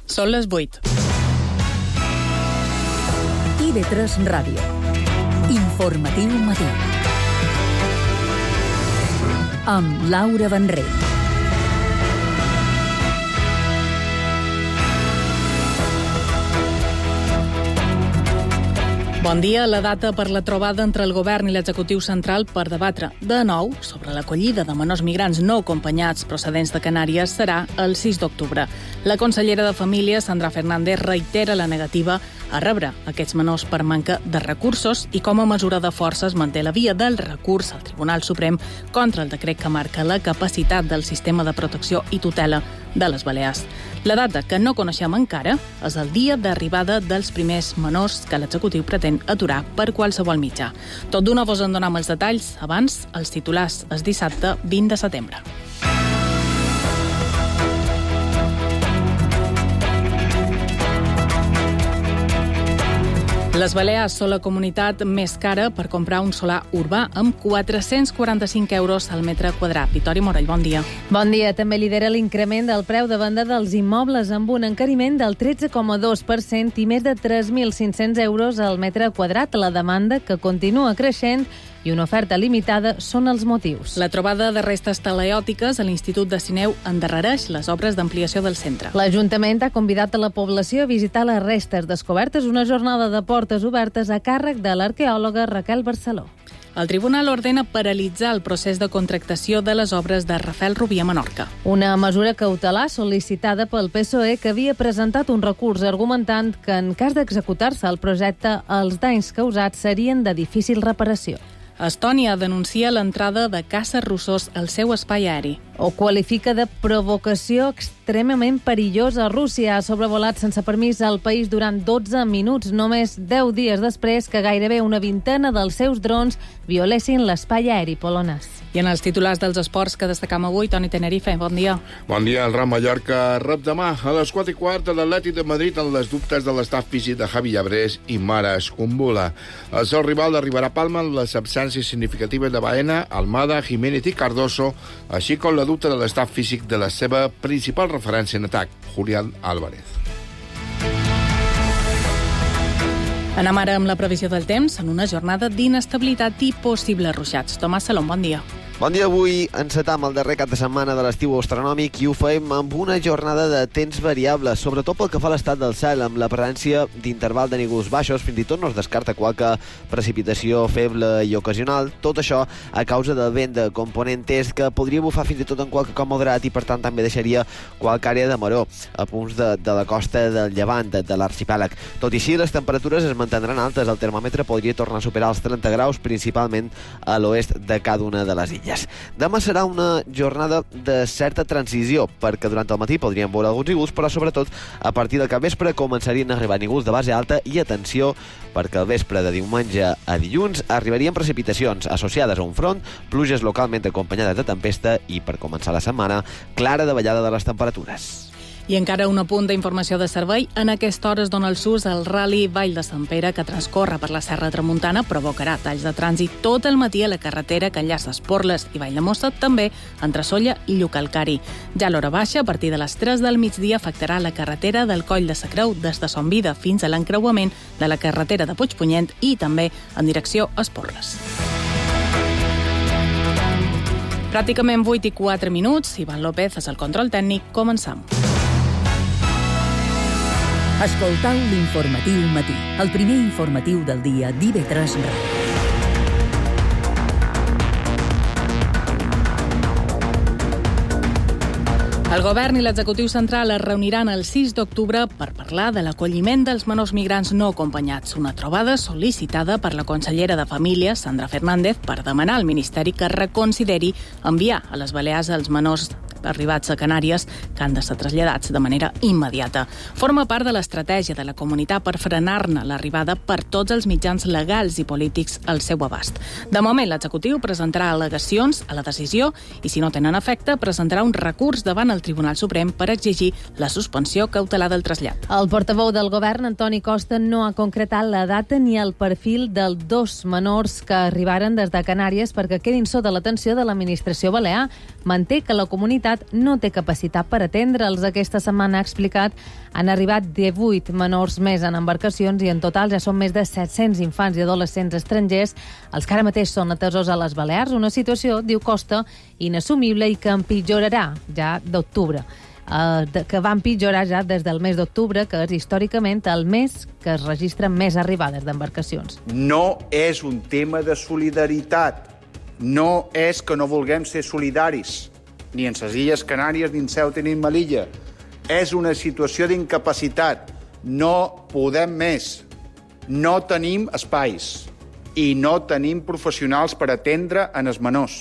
Són les 8. IB3 Ràdio. Informatiu matí. Amb Laura Benrell. Bon dia. La data per la trobada entre el govern i l'executiu central per debatre de nou sobre l'acollida de menors migrants no acompanyats procedents de Canàries serà el 6 d'octubre. La consellera de Família, Sandra Fernández, reitera la negativa a rebre aquests menors per manca de recursos i com a mesura de força es manté la via del recurs al Tribunal Suprem contra el decret que marca la capacitat del sistema de protecció i tutela de les Balears. La data que no coneixem encara és el dia d'arribada dels primers menors que l'executiu pretén aturar per qualsevol mitjà. Tot d'una vos en donem els detalls. Abans, els titulars el dissabte 20 de setembre. Les Balears són la comunitat més cara per comprar un solar urbà amb 445 euros al metre quadrat. Vitòria Morell, bon dia. Bon dia. També lidera l'increment del preu de venda dels immobles amb un encariment del 13,2% i més de 3.500 euros al metre quadrat. La demanda, que continua creixent, i una oferta limitada són els motius. La trobada de restes talaiòtiques a l'Institut de Sineu endarrereix les obres d'ampliació del centre. L'Ajuntament ha convidat a la població a visitar les restes descobertes, una jornada de portes obertes a càrrec de l'arqueòloga Raquel Barceló. El tribunal ordena paralitzar el procés de contractació de les obres de Rafael Rubí a Menorca. Una mesura cautelar sol·licitada pel PSOE, que havia presentat un recurs argumentant que en cas d'executar-se el projecte els danys causats serien de difícil reparació. Estònia denuncia l'entrada de caces russos al seu espai aeri. Ho qualifica de provocació extremament perillosa. Rússia ha sobrevolat sense permís el país durant 12 minuts, només 10 dies després que gairebé una vintena dels seus drons violessin l'espai aeri polonès. I en els titulars dels esports que destacam avui, Toni Tenerife, bon dia. Bon dia. El Real Mallorca rep demà a les 4:15 l'Atlètic de Madrid en les dubtes de l'estat físic de Javi Llabrés i Mara Escombula. El seu rival arribarà a Palma amb les absències significatives de Baena, Almada, Jiménez i Cardoso, així com la dubte de l'estat físic de la seva principal referència en atac, Julián Álvarez. Anem ara amb la previsió del temps en una jornada d'inestabilitat i possibles ruixats. Tomàs Salom, bon dia. Bon dia. Avui encetam el darrer cap de setmana de l'estiu astronòmic i ho fem amb una jornada de temps variable, sobretot pel que fa a l'estat del cel, amb la presència d'interval de núvols baixos. Fins i tot no es descarta qualque precipitació feble i ocasional. Tot això a causa del vent de component est, que podria bufar fins i tot en qualque cop moderat i per tant també deixaria qualque àrea de maror a punts de la costa del llevant de l'arxipèlag. Tot i així, les temperatures es mantindran altes. El termòmetre podria tornar a superar els 30 graus, principalment a l'oest de cada una de les illes. Demà serà una jornada de certa transició, perquè durant el matí podríem veure alguns núvols, però sobretot a partir del capvespre començarien a arribar núvols de base alta i atenció, perquè al vespre de diumenge a dilluns arribarien precipitacions associades a un front, pluges localment acompanyades de tempesta i, per començar la setmana, clara davallada de les temperatures. I encara un apunt d'informació de servei. En aquesta hora es dona el sus al Rally Vall de Sant Pere, que transcorre per la Serra Tramuntana, provocarà talls de trànsit tot el matí a la carretera que enllaça Esporles i Valldemossa, també entre Sóller i Llucalcari. Ja a l'hora baixa, a partir de les 3 del migdia, afectarà la carretera del Coll de Sacreu des de Son Vida fins a l'encreuament de la carretera de Puigpunyent i també en direcció a Esporles. Pràcticament 8:04. Ivan López és el control tècnic. Començam. Escoltau l'informatiu matí, el primer informatiu del dia d'IB3 Ràdio. El govern i l'executiu central es reuniran el 6 d'octubre per parlar de l'acolliment dels menors migrants no acompanyats. Una trobada sol·licitada per la consellera de Família, Sandra Fernández, per demanar al Ministeri que reconsideri enviar a les Balears els menors arribats a Canàries que han de ser traslladats de manera immediata. Forma part de l'estratègia de la comunitat per frenar-ne l'arribada per tots els mitjans legals i polítics al seu abast. De moment, l'executiu presentarà al·legacions a la decisió i, si no tenen efecte, presentarà un recurs davant el Tribunal Suprem per exigir la suspensió cautelar del trasllat. El portaveu del govern, Antoni Costa, no ha concretat la data ni el perfil dels dos menors que arribaren des de Canàries perquè quedin sota l'atenció de l'administració balear. Manté que la comunitat Generalitat no té capacitat per atendre'ls. Aquesta setmana, ha explicat, han arribat 18 menors més en embarcacions i en total ja són més de 700 infants i adolescents estrangers els que ara mateix són atesos a les Balears. Una situació, diu Costa, inassumible i que empitjorarà ja d'octubre. Que va empitjorar ja des del mes d'octubre, que és històricament el mes que es registren més arribades d'embarcacions. No és un tema de solidaritat. No és que no vulguem ser solidaris, ni en les Illes Canàries, ni en Ceuta, ni en Melilla. És una situació d'incapacitat. No podem més. No tenim espais. I no tenim professionals per atendre en els menors.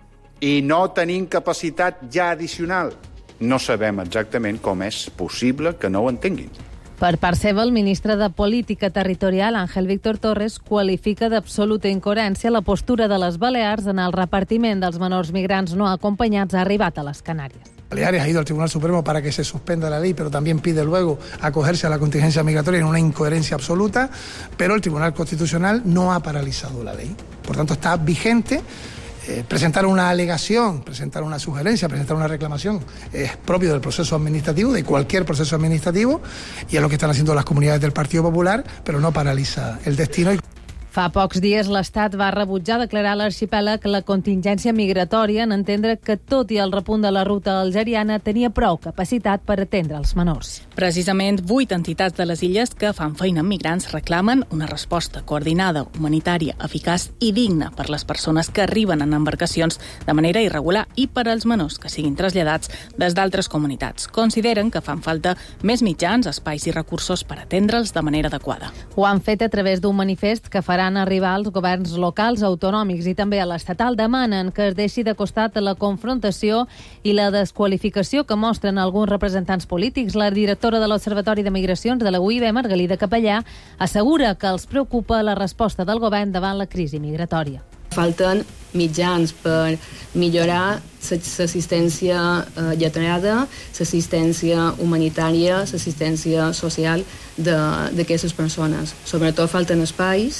I no tenim capacitat ja addicional. No sabem exactament com és possible que no ho entenguin. Per part seva, el ministre de Política Territorial, Ángel Víctor Torres, qualifica d'absoluta incoherència la postura de les Balears en el repartiment dels menors migrants no acompanyats arribat a les Canàries. Baleares ha ido al Tribunal Supremo para que se suspenda la ley, pero también pide luego acogerse a la contingencia migratoria en una incoherencia absoluta, pero el Tribunal Constitucional no ha paralizado la ley. Por tanto, está vigente. Presentar una alegación, presentar una sugerencia, presentar una reclamación es propio del proceso administrativo, de cualquier proceso administrativo, y es lo que están haciendo las comunidades del Partido Popular, pero no paraliza el destino. Fa pocs dies l'Estat va rebutjar declarar a l'arxipèlag la contingència migratòria en entendre que, tot i el repunt de la ruta algeriana, tenia prou capacitat per atendre els menors. Precisament 8 entitats de les illes que fan feina amb migrants reclamen una resposta coordinada, humanitària, eficaç i digna per les persones que arriben en embarcacions de manera irregular i per als menors que siguin traslladats des d'altres comunitats. Consideren que fan falta més mitjans, espais i recursos per atendre'ls de manera adequada. Ho han fet a través d'un manifest que faran arribar als governs locals, autonòmics i també a l'estatal. Demanen que es deixi de costat la confrontació i la desqualificació que mostren alguns representants polítics. La directora de l'Observatori de Migracions de la UIB, Margalida Capellà, assegura que els preocupa la resposta del govern davant la crisi migratòria. Falten mitjans per millorar l'assistència lletrada, l'assistència humanitària, l'assistència social d'aquestes persones. Sobretot falten espais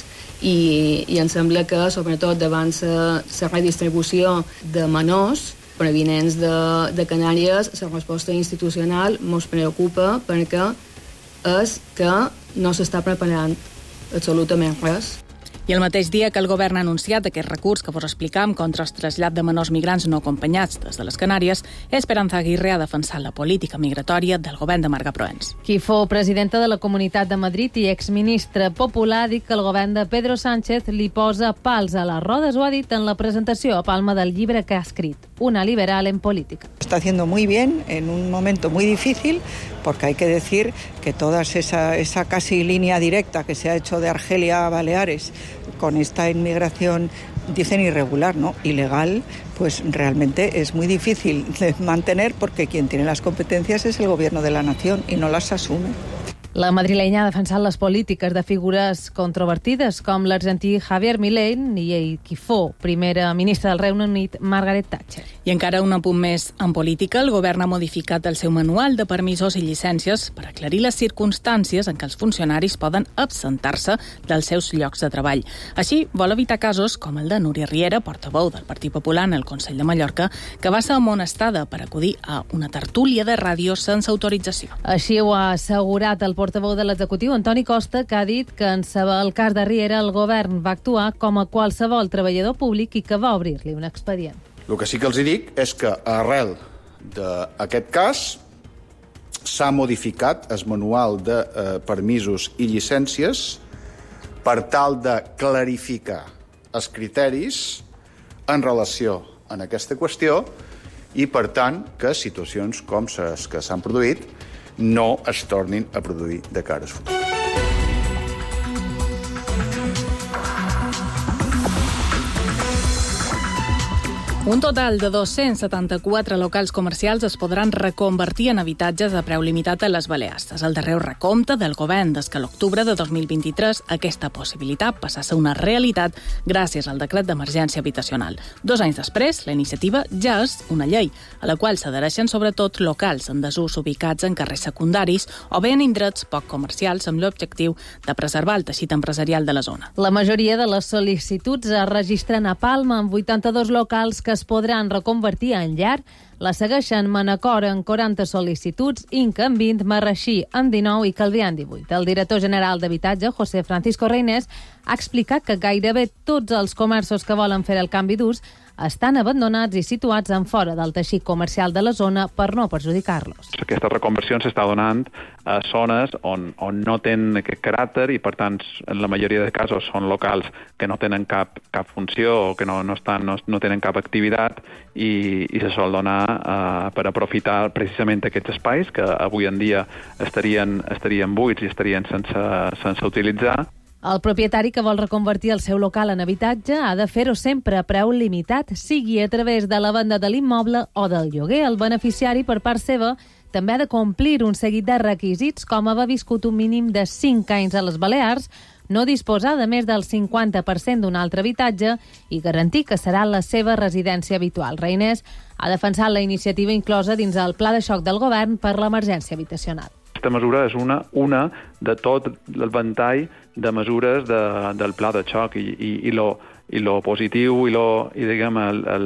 i em sembla que, sobretot davant la redistribució de menors provinents de Canàries, la resposta institucional ens preocupa perquè és que no s'està preparant absolutament res. I el mateix dia que el govern ha anunciat aquest recurs que vos explicam contra el trasllat de menors migrants no acompanyats des de les Canàries, Esperanza Aguirre ha defensat la política migratòria del govern de Marga Proens. Qui fou presidenta de la Comunitat de Madrid i exministre popular ha dit que el govern de Pedro Sánchez li posa pals a les rodes. Ho ha dit en la presentació a Palma del llibre que ha escrit, Una liberal en política. Está haciendo muy bien en un momento muy difícil, porque hay que decir que toda esa casi línea directa que se ha hecho de Argelia a Baleares con esta inmigración, dicen irregular, ¿no? Ilegal, pues realmente es muy difícil de mantener porque quien tiene las competencias es el gobierno de la nación y no las asume. La madrilenya ha defensat les polítiques de figures controvertides com l'argentí Javier Milei i qui fou primera ministra del Regne Unit, Margaret Thatcher. I encara un apunt més en política, el govern ha modificat el seu manual de permisos i llicències per aclarir les circumstàncies en què els funcionaris poden absentar-se dels seus llocs de treball. Així, vol evitar casos com el de Núria Riera, portaveu del Partit Popular en el Consell de Mallorca, que va ser amonestada per acudir a una tertúlia de ràdio sense autorització. Així ho ha assegurat el portaveu de l'executiu, Antoni Costa, que ha dit que en saber el cas de Riera el govern va actuar com a qualsevol treballador públic i que va obrir-li un expedient. El que sí que els dic és que arrel d'aquest cas s'ha modificat el manual de permisos i llicències per tal de clarificar els criteris en relació amb aquesta qüestió i, per tant, que situacions com les que s'han produït no es tornin a produir de cara al futur. Un total de 274 locals comercials es podran reconvertir en habitatges a preu limitat a les Balears. És el darrer recompte del govern des que l'octubre de 2023 aquesta possibilitat passa a ser una realitat gràcies al decret d'emergència habitacional. 2 anys després, la iniciativa ja és una llei, a la qual s'adhereixen sobretot locals en desús ubicats en carrers secundaris o bé en indrets poc comercials amb l'objectiu de preservar el teixit empresarial de la zona. La majoria de les sol·licituds es registren a Palma, amb 82 locals que es podran reconvertir en llar, la segueixen Manacor en 40 sol·licituds, Inca en 20, Marraixí en 19 i Calvià en 18. El director general d'Habitatge, José Francisco Reynés, ha explicat que gairebé tots els comerços que volen fer el canvi d'ús estan abandonats i situats en fora del teixit comercial de la zona per no perjudicar-los. Aquesta reconversió s'està donant a zones on no tenen aquest caràcter i, per tant, en la majoria de casos són locals que no tenen cap funció o que no tenen cap activitat i se sol donar per aprofitar precisament aquests espais que avui en dia estarien buits i estarien sense utilitzar. El propietari que vol reconvertir el seu local en habitatge ha de fer-ho sempre a preu limitat, sigui a través de la venda de l'immoble o del lloguer. El beneficiari, per part seva, també ha de complir un seguit de requisits, com haver viscut un mínim de 5 anys a les Balears, no disposar de més del 50% d'un altre habitatge i garantir que serà la seva residència habitual. Reynés ha defensat la iniciativa inclosa dins el Pla de xoc del govern per l'emergència habitacional. Aquesta mesura és una de tot el ventall de mesures del pla de xoc i lo positiu i diguem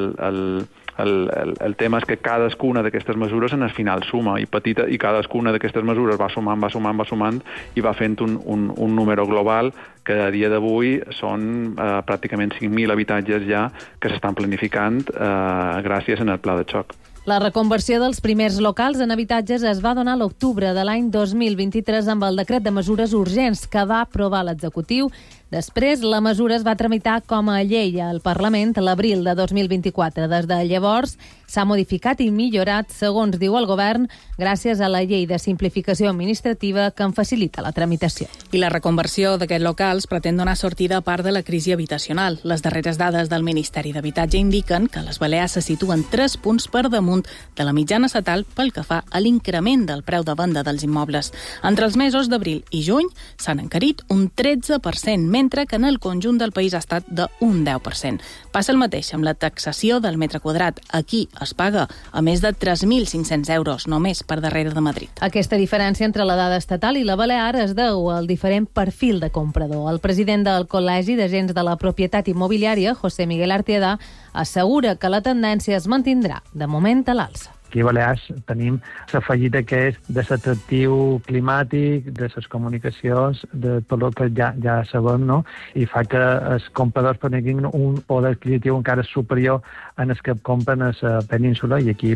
el tema és que cadascuna d'aquestes mesures en el final suma i cadascuna d'aquestes mesures va sumant i va fent un número global que a dia d'avui són pràcticament 5.000 habitatges ja que s'estan planificant gràcies al pla de xoc. La reconversió dels primers locals en habitatges es va donar a l'octubre de l'any 2023 amb el decret de mesures urgents que va aprovar l'executiu. Després, la mesura es va tramitar com a llei al Parlament a l'abril de 2024. Des de llavors, s'ha modificat i millorat, segons diu el govern, gràcies a la llei de simplificació administrativa que en facilita la tramitació. I la reconversió d'aquests locals pretén donar sortida a part de la crisi habitacional. Les darreres dades del Ministeri d'Habitatge indiquen que les Balears se situen 3 punts per damunt de la mitjana estatal pel que fa a l'increment del preu de venda dels immobles. Entre els mesos d'abril i juny s'han encarit un 13%, mentre que en el conjunt del país ha estat d'un 10%. Passa el mateix amb la taxació del metre quadrat. Aquí es paga a més de 3.500 euros, només per darrere de Madrid. Aquesta diferència entre la dada estatal i la balear es deu al diferent perfil de comprador. El president del Col·legi d'Agents de la Propietat Immobiliària, José Miguel Artieda, assegura que la tendència es mantindrà, de moment a l'alça. Aquí a Balears tenim l'afegit aquest de l'atractiu climàtic, de les comunicacions, de tot el que ja sabem, no? I fa que els compradors tinguin un poder adquisitiu encara superior en els que compren a la península i aquí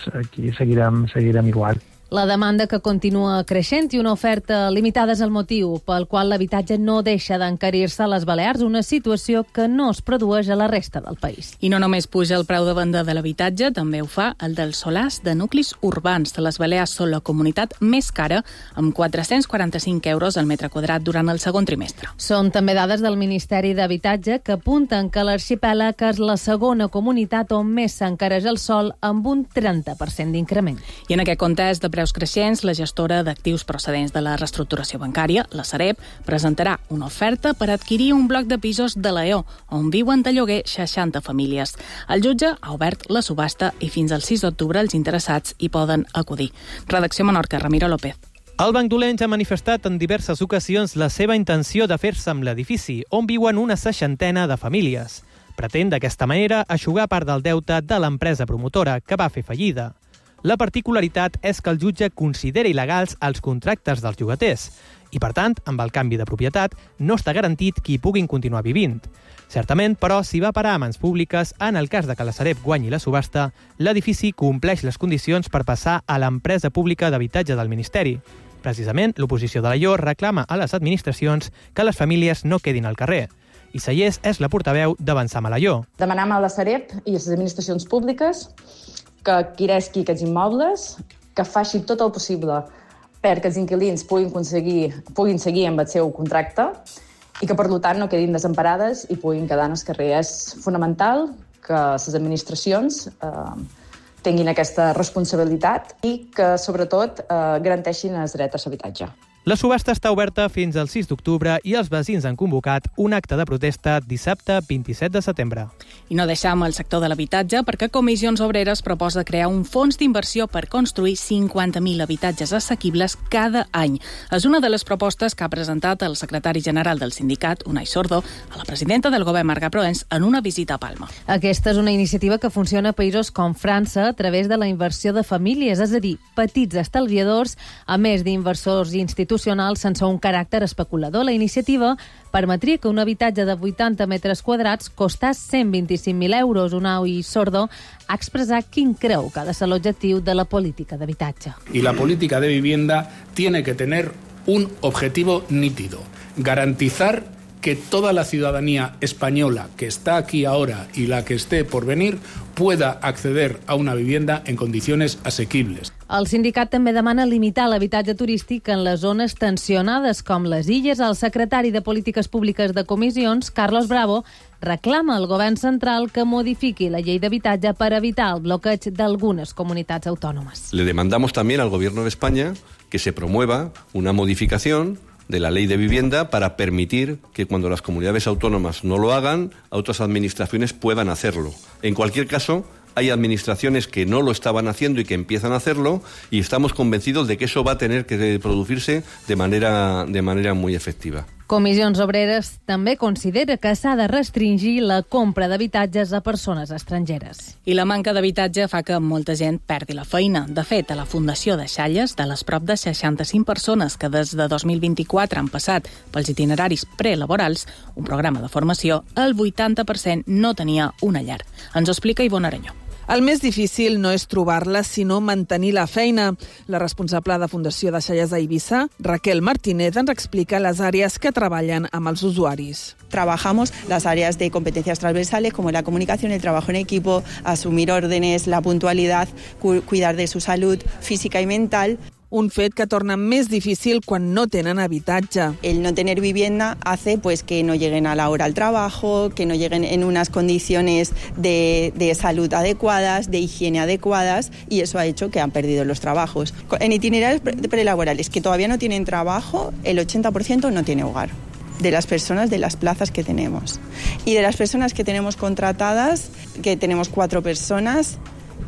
seguirem igual. La demanda que continua creixent i una oferta limitada és el motiu pel qual l'habitatge no deixa d'encarir-se a les Balears, una situació que no es produeix a la resta del país. I no només puja el preu de venda de l'habitatge, també ho fa el dels solars de nuclis urbans. Les Balears són la comunitat més cara, amb 445 euros al metre quadrat durant el segon trimestre. Són també dades del Ministeri d'Habitatge que apunten que l'arxipèlag és la segona comunitat on més s'encareix el sòl amb un 30% d'increment. I en aquest context de preus creixents, la gestora d'actius procedents de la reestructuració bancària, la Sareb, presentarà una oferta per adquirir un bloc de pisos de Lleó, on viuen de lloguer 60 famílies. El jutge ha obert la subhasta i fins al 6 d'octubre els interessats hi poden acudir. Redacció Menorca, Ramiro López. El Banc Dolents ha manifestat en diverses ocasions la seva intenció de fer-se amb l'edifici, on viuen una 60 de famílies. Pretén d'aquesta manera eixugar part del deute de l'empresa promotora, que va fer fallida. La particularitat és que el jutge considera il·legals els contractes dels llogaters i, per tant, amb el canvi de propietat, no està garantit que hi puguin continuar vivint. Certament, però, si va parar a mans públiques, en el cas de que la Sareb guanyi la subhasta, l'edifici compleix les condicions per passar a l'empresa pública d'habitatge del Ministeri. Precisament, l'oposició de Lleó reclama a les administracions que les famílies no quedin al carrer. I Sayés és la portaveu d'Avançam a Lleó. Demanem a la Sareb i a les administracions públiques que adquiresqui aquests immobles, que faci tot el possible perquè els inquilins puguin seguir amb el seu contracte i que, per tant, no quedin desemparades i puguin quedar en el carrer. És fonamental que les administracions tinguin aquesta responsabilitat i que, sobretot, garanteixin el dret a l'habitatge. La subhasta està oberta fins al 6 d'octubre i els veïns han convocat un acte de protesta dissabte 27 de setembre. I no deixam el sector de l'habitatge perquè Comissions Obreres proposa crear un fons d'inversió per construir 50.000 habitatges assequibles cada any. És una de les propostes que ha presentat el secretari general del sindicat, Unai Sordo, a la presidenta del govern, Marga Proens, en una visita a Palma. Aquesta és una iniciativa que funciona a països com França a través de la inversió de famílies, és a dir, petits estalviadors, a més d'inversors institucionals sense un caràcter especulador. La iniciativa permetria que un habitatge de 80 metres quadrats costàs 125.000 euros. Unai Sordo ha expressat quin creu que ha de ser l'objectiu de la política d'habitatge. Y la política de vivienda tiene que tener un objetivo nítido: garantizar que toda la ciudadanía española que está aquí ahora y la que esté por venir pueda acceder a una vivienda en condiciones asequibles. El sindicat també demana limitar l'habitatge turístic en les zones tensionades com les Illes. El secretari de Polítiques Públiques de Comissions, Carlos Bravo, reclama al govern central que modifiqui la llei d'habitatge per evitar el bloqueig d'algunes comunitats autònomes. Le demandamos también al Gobierno de España que se promueva una modificación de la ley de vivienda para permitir que cuando las comunidades autónomas no lo hagan, otras administraciones puedan hacerlo. En cualquier caso, hay administraciones que no lo estaban haciendo y que empiezan a hacerlo, y estamos convencidos de que eso va a tener que producirse de manera muy efectiva. Comissions Obreres també considera que s'ha de restringir la compra d'habitatges a persones estrangeres. I la manca d'habitatge fa que molta gent perdi la feina. De fet, a la Fundació de Xalles, de les prop de 65 persones que des de 2024 han passat pels itineraris prelaborals, un programa de formació, el 80% no tenia una llar. Ens ho explica Ivonne Aranyó. El més difícil no és trobar-la, sinó mantenir la feina. La responsable de Fundació de Xalles a Eivissa, Raquel Martínez, ens explica les àrees que treballen amb els usuaris. Trabajamos las áreas de competencias transversales como la comunicación, el trabajo en equipo, asumir órdenes, la puntualidad, cuidar de su salud física y mental. Un fet que torna més difícil quan no tenen habitatge. El no tener vivienda hace pues que no lleguen a la hora al trabajo, que no lleguen en unas condiciones de salud adecuadas, de higiene adecuadas, y eso ha hecho que han perdido los trabajos. En itinerarios prelaborales que todavía no tienen trabajo, el 80% no tiene hogar. De las personas de las plazas que tenemos. Y de las personas que tenemos contratadas, que tenemos 4 personas,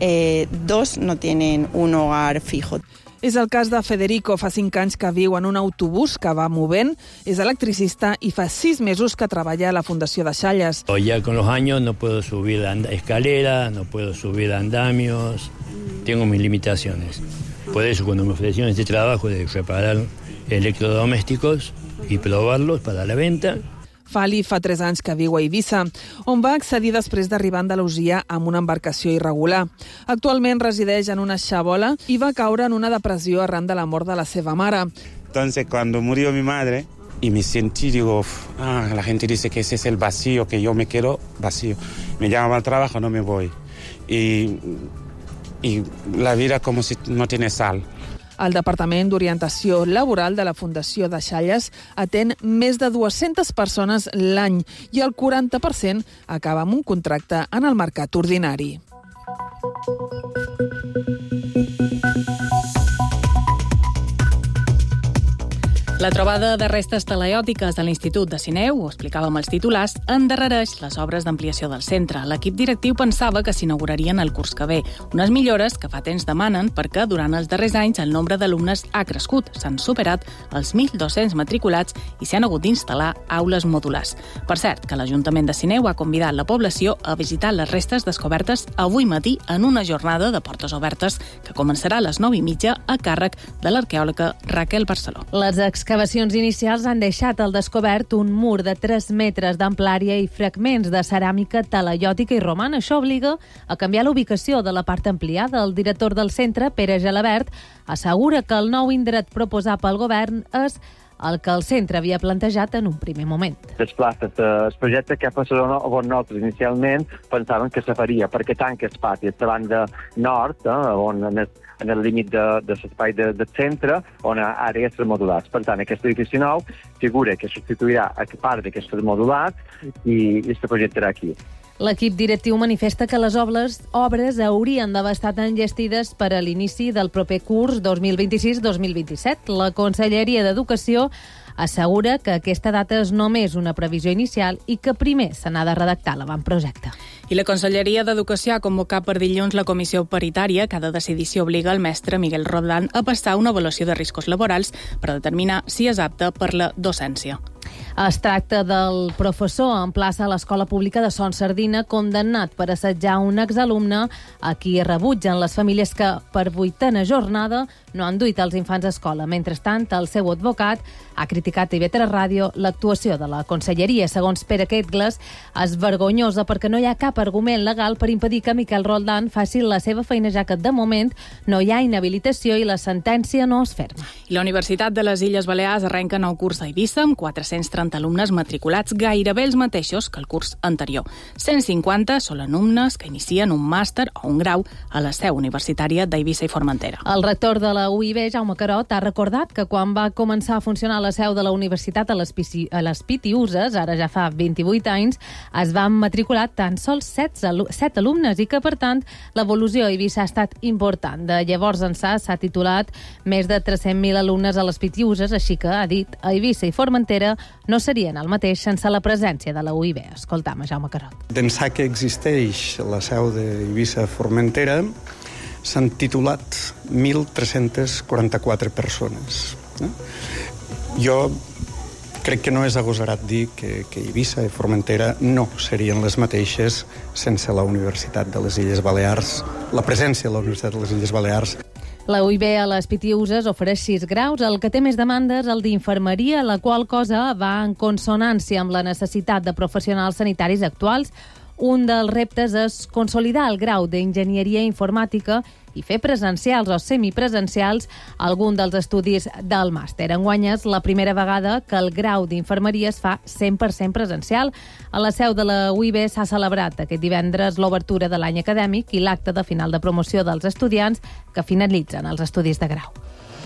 2 no tienen un hogar fijo. És el cas de Federico, fa 5 anys que viu en un autobús que va movent, és electricista i fa 6 mesos que treballa a la Fundació de Xalles. Ya con los años no puedo subir escaleras, no puedo subir andamios, tengo mis limitaciones. Por eso cuando me ofrecieron este trabajo de reparar electrodomésticos y probarlos para la venta, Fali fa 3 anys que viu a Eivissa, on va accedir després d'arribar a Andalusia amb una embarcació irregular. Actualment resideix en una xabola i va caure en una depressió arran de la mort de la seva mare. Entonces, cuando murió mi madre, y me sentí, digo, la gente dice que ese es el vacío, que yo me quedo vacío. Me llaman al trabajo, no me voy. Y la vida como si no tiene sal. El Departament d'Orientació Laboral de la Fundació de Xalles atén més de 200 persones l'any i el 40% acaba amb un contracte en el mercat ordinari. La trobada de restes talaiòtiques de l'Institut de Sineu, ho explicàvem als titulars, endarrereix les obres d'ampliació del centre. L'equip directiu pensava que s'inaugurarien el curs que ve. Unes millores que fa temps demanen perquè durant els darrers anys el nombre d'alumnes ha crescut. S'han superat els 1.200 matriculats i s'han hagut d'instal·lar aules modulars. Per cert, que l'Ajuntament de Sineu ha convidat la població a visitar les restes descobertes avui matí en una jornada de portes obertes que començarà a les 9:30 a càrrec de l'arqueòloga Raquel Barceló. Les excavacions inicials han deixat al descobert un mur de 3 metres d'amplària i fragments de ceràmica talaiòtica i romana. Això obliga a canviar la ubicació de la part ampliada. El director del centre, Pere Gelabert, assegura que el nou indret proposat pel govern és el que el centre havia plantejat en un primer moment. Desplaçat el projecte que ha passat on nosaltres inicialment pensàvem que se faria, perquè tanca l'espai a la banda nord, on en el límit de l'espai del centre, on àrees remodulats. Per tant, aquest edifici nou figura que substituirà a part d'aquest modulat i es projectarà aquí. L'equip directiu manifesta que les obres haurien d'haver estat enllestides per a l'inici del proper curs 2026-2027. La Conselleria d'Educació assegura que aquesta data és només una previsió inicial i que primer se n'ha de redactar l'avantprojecte. I la Conselleria d'Educació ha convocat per dilluns la comissió paritària que ha de decidir si obliga el mestre Miguel Roldán a passar una avaluació de riscos laborals per determinar si és apte per la docència. Es tracta del professor en plaça a l'Escola Pública de Son Sardina, condemnat per assetjar un exalumne a qui rebutgen les famílies que, per 8a jornada, no han duit els infants a escola. Mentrestant, el seu advocat ha criticat a IB3 Ràdio l'actuació de la Conselleria. Segons Pere Quetgles, és vergonyosa perquè no hi ha cap argument legal per impedir que Miquel Roldán faci la seva feina, ja que de moment no hi ha inhabilitació i la sentència no es ferma. I la Universitat de les Illes Balears arrenca nou curs a Eivissa amb 430 alumnes matriculats, gairebé els mateixos que el curs anterior. 150 són alumnes que inicien un màster o un grau a la seu universitària d'Eivissa i Formentera. El rector de la UIB, Jaume Carot, ha recordat que quan va començar a funcionar la seu de la universitat a les Pitiuses, ara ja fa 28 anys, es van matricular tan sols 7 alumnes i que, per tant, l'evolució a Eivissa ha estat important. De llavors ençà s'ha titulat més de 300.000 alumnes a les Pitiuses, així que, ha dit, a Eivissa i Formentera no serien el mateix sense la presència de la UIB. Escoltam a Jaume Carot. D'ençà que existeix la seu d'Eivissa-Formentera, s'han titulat 1.344 persones. Jo crec que no és agosarat dir que Eivissa i Formentera no serien les mateixes sense la Universitat de les Illes Balears, la presència de la Universitat de les Illes Balears. La UIB a les Pitiuses ofereix 6 graus. El que té més demandes, el d'infermeria, la qual cosa va en consonància amb la necessitat de professionals sanitaris actuals. Un dels reptes és consolidar el grau d'enginyeria informàtica i fer presencials o semipresencials algun dels estudis del màster. Enguany és la primera vegada que el grau d'infermeria es fa 100% presencial. A la seu de la UIB s'ha celebrat aquest divendres l'obertura de l'any acadèmic i l'acte de final de promoció dels estudiants que finalitzen els estudis de grau.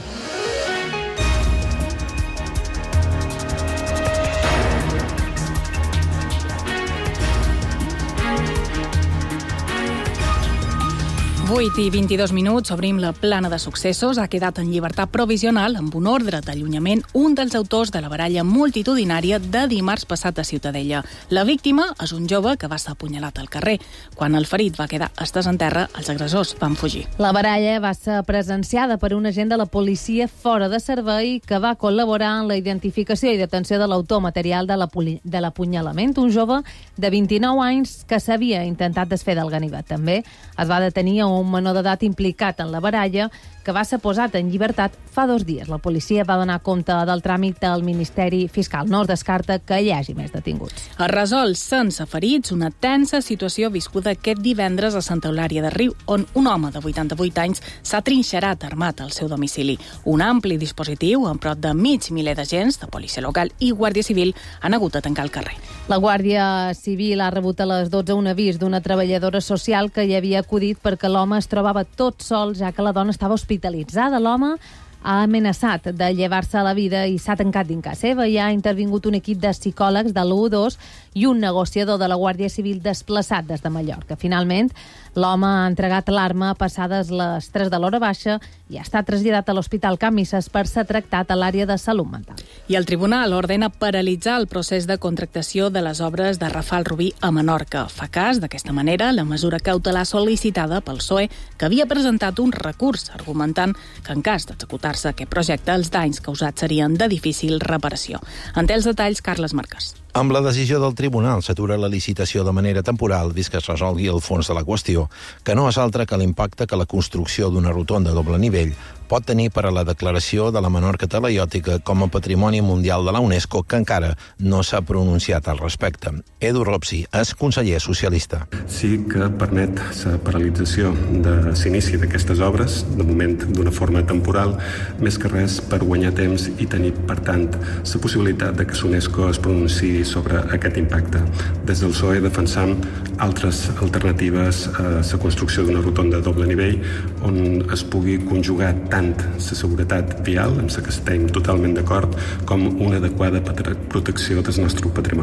I 22 minuts, obrim la plana de successos. Ha quedat en llibertat provisional amb un ordre d'allunyament un dels autors de la baralla multitudinària de dimarts passat a Ciutadella. La víctima és un jove que va ser apunyalat al carrer. Quan el ferit va quedar estès en terra, els agressors van fugir. La baralla va ser presenciada per un agent de la policia fora de servei que va col·laborar en la identificació i detenció de l'autor material de l'apunyalament, un jove de 29 anys que s'havia intentat desfer del ganivet. També es va detenir a un menor d'edat implicat en la baralla que va ser posat en llibertat fa 2 dies. La policia va donar compte del tràmit al Ministeri Fiscal. No es descarta que hi hagi més detinguts. Es resol sense ferits una tensa situació viscuda aquest divendres a Santa Eulària de Riu, on un home de 88 anys s'ha trinxerat armat al seu domicili. Un ampli dispositiu amb prop de mig miler d'agents de policia local i Guàrdia Civil han hagut de tancar el carrer. La Guàrdia Civil ha rebut a les 12 un avís d'una treballadora social que hi havia acudit perquè l'home es trobava tot sol, ja que la dona estava hospitalitzada. L'home ha amenaçat de llevar-se la vida i s'ha tancat dins casa seva. Hi ha intervingut un equip de psicòlegs de l'112 i un negociador de la Guàrdia Civil desplaçat des de Mallorca. Finalment, l'home ha entregat l'arma passades les 3 de l'hora baixa i ha estat traslladat a l'Hospital Can Misses per ser tractat a l'àrea de salut mental. I el tribunal ordena paralitzar el procés de contractació de les obres de Rafal Rubí a Menorca. Fa cas, d'aquesta manera, la mesura cautelar sol·licitada pel PSOE, que havia presentat un recurs argumentant que en cas d'executar-se aquest projecte, els danys causats serien de difícil reparació. En té els detalls, Carles Marques. Amb la decisió del tribunal s'atura la licitació de manera temporal fins que es resolgui el fons de la qüestió, que no és altre que l'impacte que la construcció d'una rotonda a doble nivell pot tenir per a la declaració de la Menorca talaiòtica com a Patrimoni Mundial de la UNESCO, que encara no s'ha pronunciat al respecte. Edu Ropsi és conseller socialista. Sí que permet la paralització de l'inici d'aquestes obres, de moment d'una forma temporal, més que res per guanyar temps i tenir, per tant, la possibilitat de que l'UNESCO es pronunciï sobre aquest impacte. Des del PSOE defensam altres alternatives a la construcció d'una rotonda de doble nivell on es pugui conjugar tant la seguretat vial, amb la que estem totalment d'acord, com una adequada protecció del nostre patrimoni.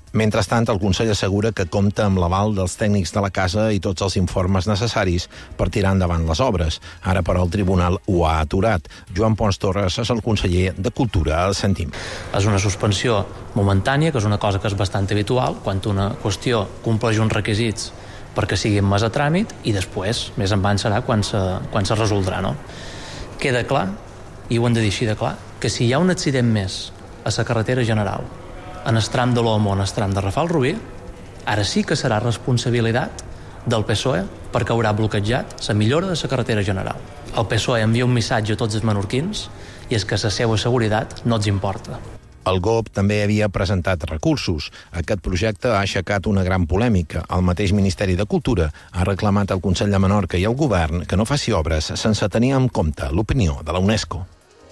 Mentrestant, el Consell assegura que compta amb l'aval dels tècnics de la casa i tots els informes necessaris per tirar endavant les obres. Ara, però, el tribunal ho ha aturat. Joan Pons Torres és el conseller de Cultura. El sentim. És una suspensió momentània, que és una cosa que és bastant habitual, quan una qüestió compleix uns requisits perquè sigui més a tràmit i després, més endavant serà quan se resoldrà, no? Queda clar, i ho hem de dir així de clar, que si hi ha un accident més a la carretera general, en el tram de l'Om o en el tram de Rafal Rubí, ara sí que serà responsabilitat del PSOE perquè haurà bloquejat la millora de la carretera general. El PSOE envia un missatge a tots els menorquins i és que la seva seguretat no els importa. El GOB també havia presentat recursos. Aquest projecte ha aixecat una gran polèmica. El mateix Ministeri de Cultura ha reclamat al Consell de Menorca i al Govern que no faci obres sense tenir en compte l'opinió de la UNESCO.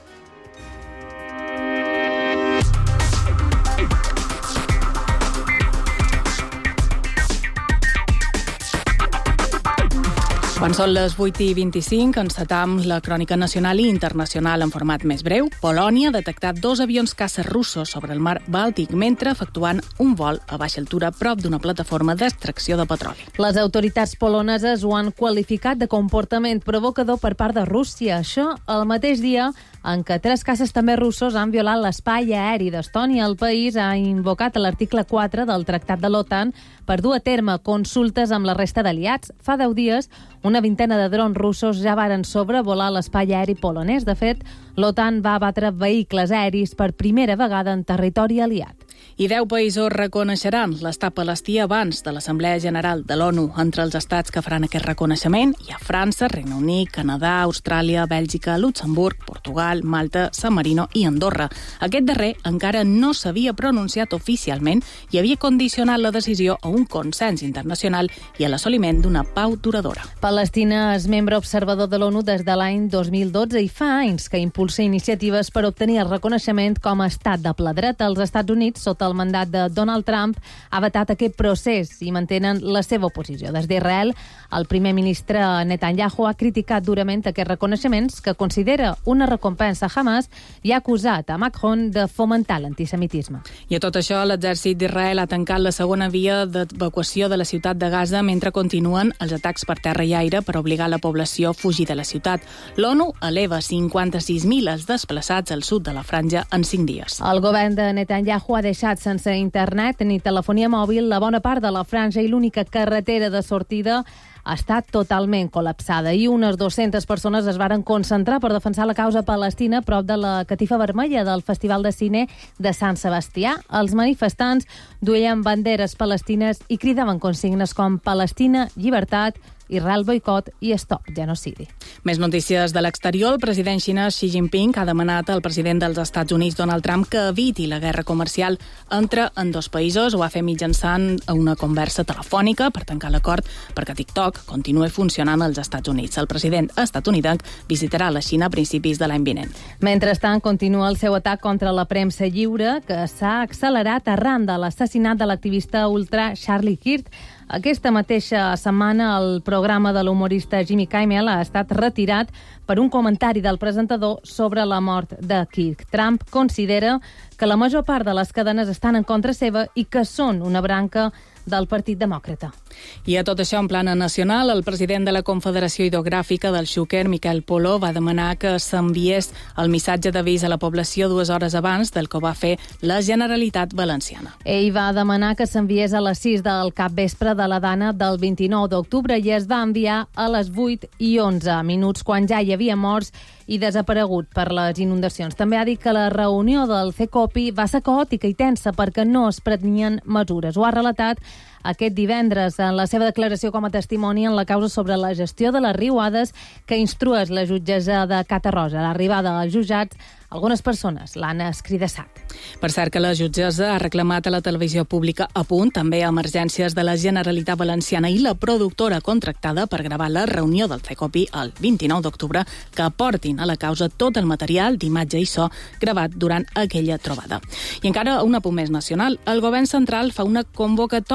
Quan són les 8:25, encetam la crònica nacional i internacional en format més breu. Polònia ha detectat 2 avions caça russos sobre el mar Bàltic mentre efectuant un vol a baixa altura prop d'una plataforma d'extracció de petroli. Les autoritats poloneses ho han qualificat de comportament provocador per part de Rússia. Això el mateix dia en què 3 caces també russos han violat l'espai aeri d'Estònia. El país ha invocat l'article 4 del Tractat de l'OTAN per dur a terme consultes amb la resta d'aliats. Fa 10 dies, una vintena de drons russos ja varen sobrevolar l'espai aeri polonès. De fet, l'OTAN va abatre vehicles aeris per primera vegada en territori aliat. I 10 països reconeixeran l'estat palestí abans de l'Assemblea General de l'ONU. Entre els estats que faran aquest reconeixement hi ha França, Regne Unit, Canadà, Austràlia, Bèlgica, Luxemburg, Portugal, Malta, San Marino i Andorra. Aquest darrer encara no s'havia pronunciat oficialment i havia condicionat la decisió a un consens internacional i a l'assoliment d'una pau duradora. Palestina és membre observador de l'ONU des de l'any 2012 i fa anys que impulsa iniciatives per obtenir el reconeixement com a estat de ple dret. Els Estats Units, sota el mandat de Donald Trump, ha vetat aquest procés i mantenen la seva oposició. Des d'Israel, el primer ministre Netanyahu ha criticat durament aquests reconeixements que considera una recompensa a Hamas i ha acusat a Macron de fomentar l'antisemitisme. I a tot això, l'exèrcit d'Israel ha tancat la segona via d'evacuació de la ciutat de Gaza mentre continuen els atacs per terra i aire per obligar la població a fugir de la ciutat. L'ONU eleva 56.000 els desplaçats al sud de la franja en 5 dies. El govern de Netanyahu ha deixat sense internet ni telefonia mòbil la bona part de la franja i l'única carretera de sortida ha estat totalment col·lapsada i unes 200 persones es varen concentrar per defensar la causa palestina prop de la catifa vermella del Festival de Cine de Sant Sebastià. Els manifestants duien banderes palestines i cridaven consignes com Palestina, llibertat, Israel boicot i stop genocidi. Més notícies de l'exterior. El president xinès Xi Jinping ha demanat al president dels Estats Units, Donald Trump, que eviti la guerra comercial entre ambdós països. Ho va fer mitjançant una conversa telefònica per tancar l'acord perquè TikTok continuï funcionant als Estats Units. El president estatunidenc visitarà la Xina a principis de l'any vinent. Mentrestant, continua el seu atac contra la premsa lliure, que s'ha accelerat arran de l'assassinat de l'activista ultra Charlie Kirk. Aquesta mateixa setmana el programa de l'humorista Jimmy Kimmel ha estat retirat per un comentari del presentador sobre la mort de Kirk. Trump considera que la major part de les cadenes estan en contra seva i que són una branca del Partit Demòcrata. I a tot això, en plana nacional, el president de la Confederació Hidrogràfica del Xúquer, Miquel Polo, va demanar que s'enviés el missatge d'avís a la població 2 hores abans del que va fer la Generalitat Valenciana. Ell va demanar que s'enviés a les 6 del capvespre de la dana del 29 d'octubre i es va enviar a les 8:11 minuts, quan ja hi havia morts i desaparegut per les inundacions. També ha dit que la reunió del CECOPI va ser caòtica i tensa perquè no es prenien mesures. Ho ha relatat aquest divendres en la seva declaració com a testimoni en la causa sobre la gestió de les riuades que instrueix la jutgessa de Catarroja. A l'arribada als jutjats, algunes persones l'han escridassat. Per cert que la jutgessa ha reclamat a la televisió pública A Punt, també a Emergències de la Generalitat Valenciana i la productora contractada per gravar la reunió del CECOPI el 29 d'octubre, que aportin a la causa tot el material d'imatge i so gravat durant aquella trobada. I encara un apunt més nacional. El govern central fa una convocatòria extraordinària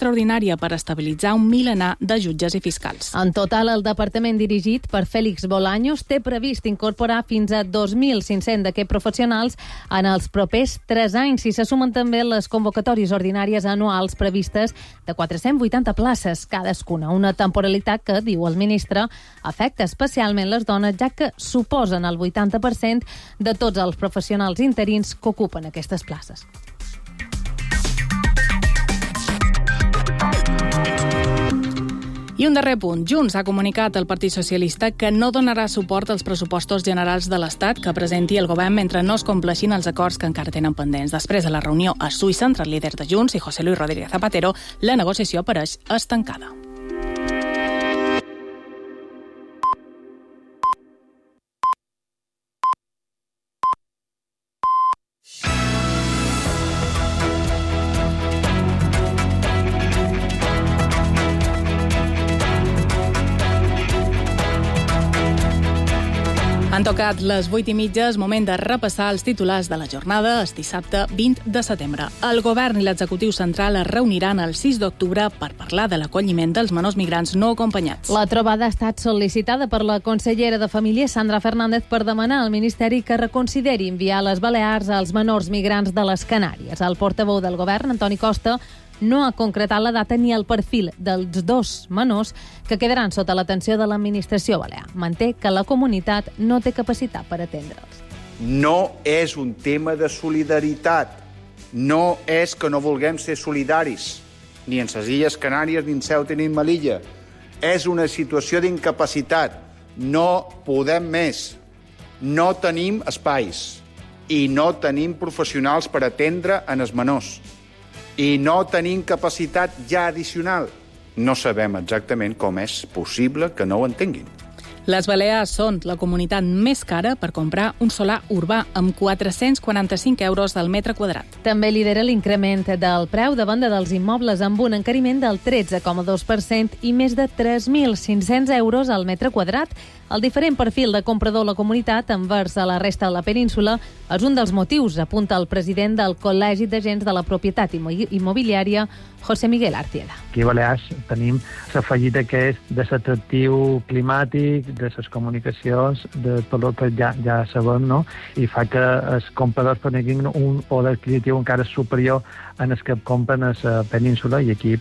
extraordinària per estabilitzar un milenar de jutges i fiscals. En total, el departament dirigit per Félix Bolaños té previst incorporar fins a 2.500 d'aquests professionals en els propers 3 anys, i se sumen també les convocatòries ordinàries anuals previstes de 480 places cadascuna, una temporalitat que, diu el ministre, afecta especialment les dones, ja que suposen el 80% de tots els professionals interins que ocupen aquestes places. I un darrer punt. Junts ha comunicat al Partit Socialista que no donarà suport als pressupostos generals de l'Estat que presenti el govern mentre no es compleixin els acords que encara tenen pendents. Després de la reunió a Suïssa entre el líder de Junts i José Luis Rodríguez Zapatero, la negociació pareix estancada. Han tocat les 8:30, és moment de repassar els titulars de la jornada. És dissabte 20 de setembre. El govern i l'executiu central es reuniran el 6 d'octubre per parlar de l'acolliment dels menors migrants no acompanyats. La trobada ha estat sol·licitada per la consellera de Família, Sandra Fernández, per demanar al Ministeri que reconsideri enviar a les Balears als menors migrants de les Canàries. El portaveu del govern, Antoni Costa, no ha concretat la data ni el perfil dels 2 menors que quedaran sota l'atenció de l'administració balear. Manté que la comunitat no té capacitat per atendre'ls. No és un tema de solidaritat. No és que no vulguem ser solidaris, ni en les Illes Canàries, ni en Ceuta, ni en Melilla. És una situació d'incapacitat. No podem més. No tenim espais i no tenim professionals per atendre en els menors. I no tenim capacitat ja addicional. No sabem exactament com és possible que no ho entenguin. Les Balears són la comunitat més cara per comprar un solar urbà, amb 445 euros del metre quadrat. També lidera l'increment del preu de venda dels immobles, amb un encariment del 13,2% i més de 3.500 euros al metre quadrat. El diferent perfil de comprador a la comunitat envers a la resta de la península és un dels motius, apunta el president del Col·legi d'Agents de la Propietat Immobiliària, José Miguel Artieda. Aquí a Balears tenim l'afegit aquest de l'atractiu climàtic, de les comunicacions, de tot el que ja sabem, no? I fa que els compradors tinguin un poder adquisitiu encara superior en els que compren a la península, i aquí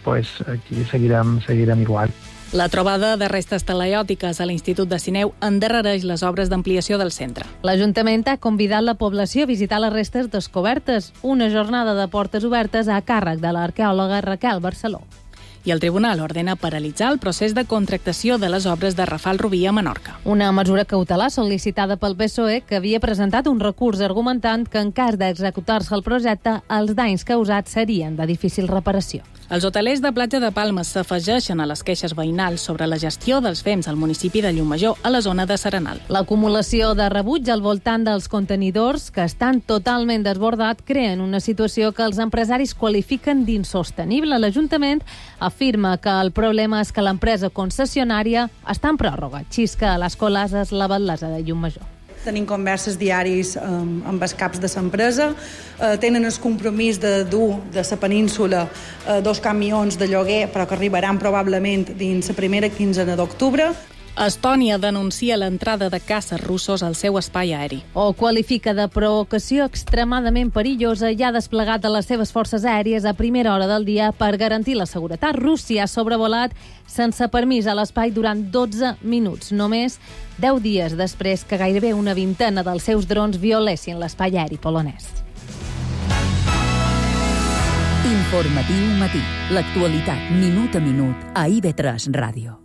seguirem igual. La trobada de restes talaiòtiques a l'Institut de Sineu endarrereix les obres d'ampliació del centre. L'Ajuntament ha convidat la població a visitar les restes descobertes, una jornada de portes obertes a càrrec de l'arqueòloga Raquel Barceló. I el Tribunal ordena paralitzar el procés de contractació de les obres de Rafal Rubí a Menorca. Una mesura cautelar sol·licitada pel PSOE, que havia presentat un recurs argumentant que en cas d'executar-se el projecte, els danys causats serien de difícil reparació. Els hotelers de Platja de Palma s'afegeixen a les queixes veïnals sobre la gestió dels fems al municipi de Llumajor, a la zona de Serenal. L'acumulació de rebuig al voltant dels contenidors, que estan totalment desbordats, creen una situació que els empresaris qualifiquen d'insostenible. L'Ajuntament afirma que el problema és que l'empresa concessionària està en pròrroga. Xisca a les Colases, la batlessa de Llumajor. Tenim converses diaris amb els caps de l'empresa, tenen el compromís de dur de la península 2 camions de lloguer, però que arribaran probablement dins la primera quinzena d'octubre. Estònia denuncia l'entrada de caces russos al seu espai aeri. O qualifica de provocació extremadament perillosa i ha desplegat a les seves forces aèries a primera hora del dia per garantir la seguretat. Rússia ha sobrevolat sense permís a l'espai durant 12 minuts, només 10 dies després que gairebé una vintena dels seus drons violessin l'espai aeri polonès. Informatiu matí. L'actualitat minut a minut a IB3 Ràdio.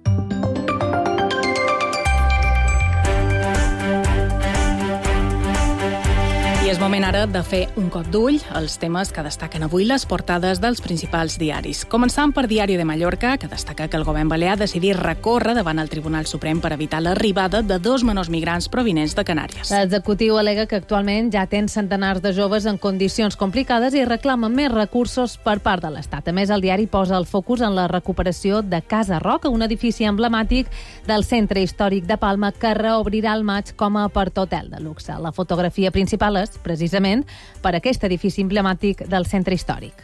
I és moment ara de fer un cop d'ull als temes que destaquen avui les portades dels principals diaris. Començant per Diari de Mallorca, que destaca que el govern balear ha decidit recórrer davant el Tribunal Suprem per evitar l'arribada de 2 menors migrants provinents de Canàries. L'executiu al·lega que actualment ja té centenars de joves en condicions complicades i reclama més recursos per part de l'Estat. A més, el diari posa el focus en la recuperació de Casa Roca, un edifici emblemàtic del centre històric de Palma que reobrirà al maig com a apartahotel de luxe. La fotografia principal és precisament per aquest edifici emblemàtic del centre històric.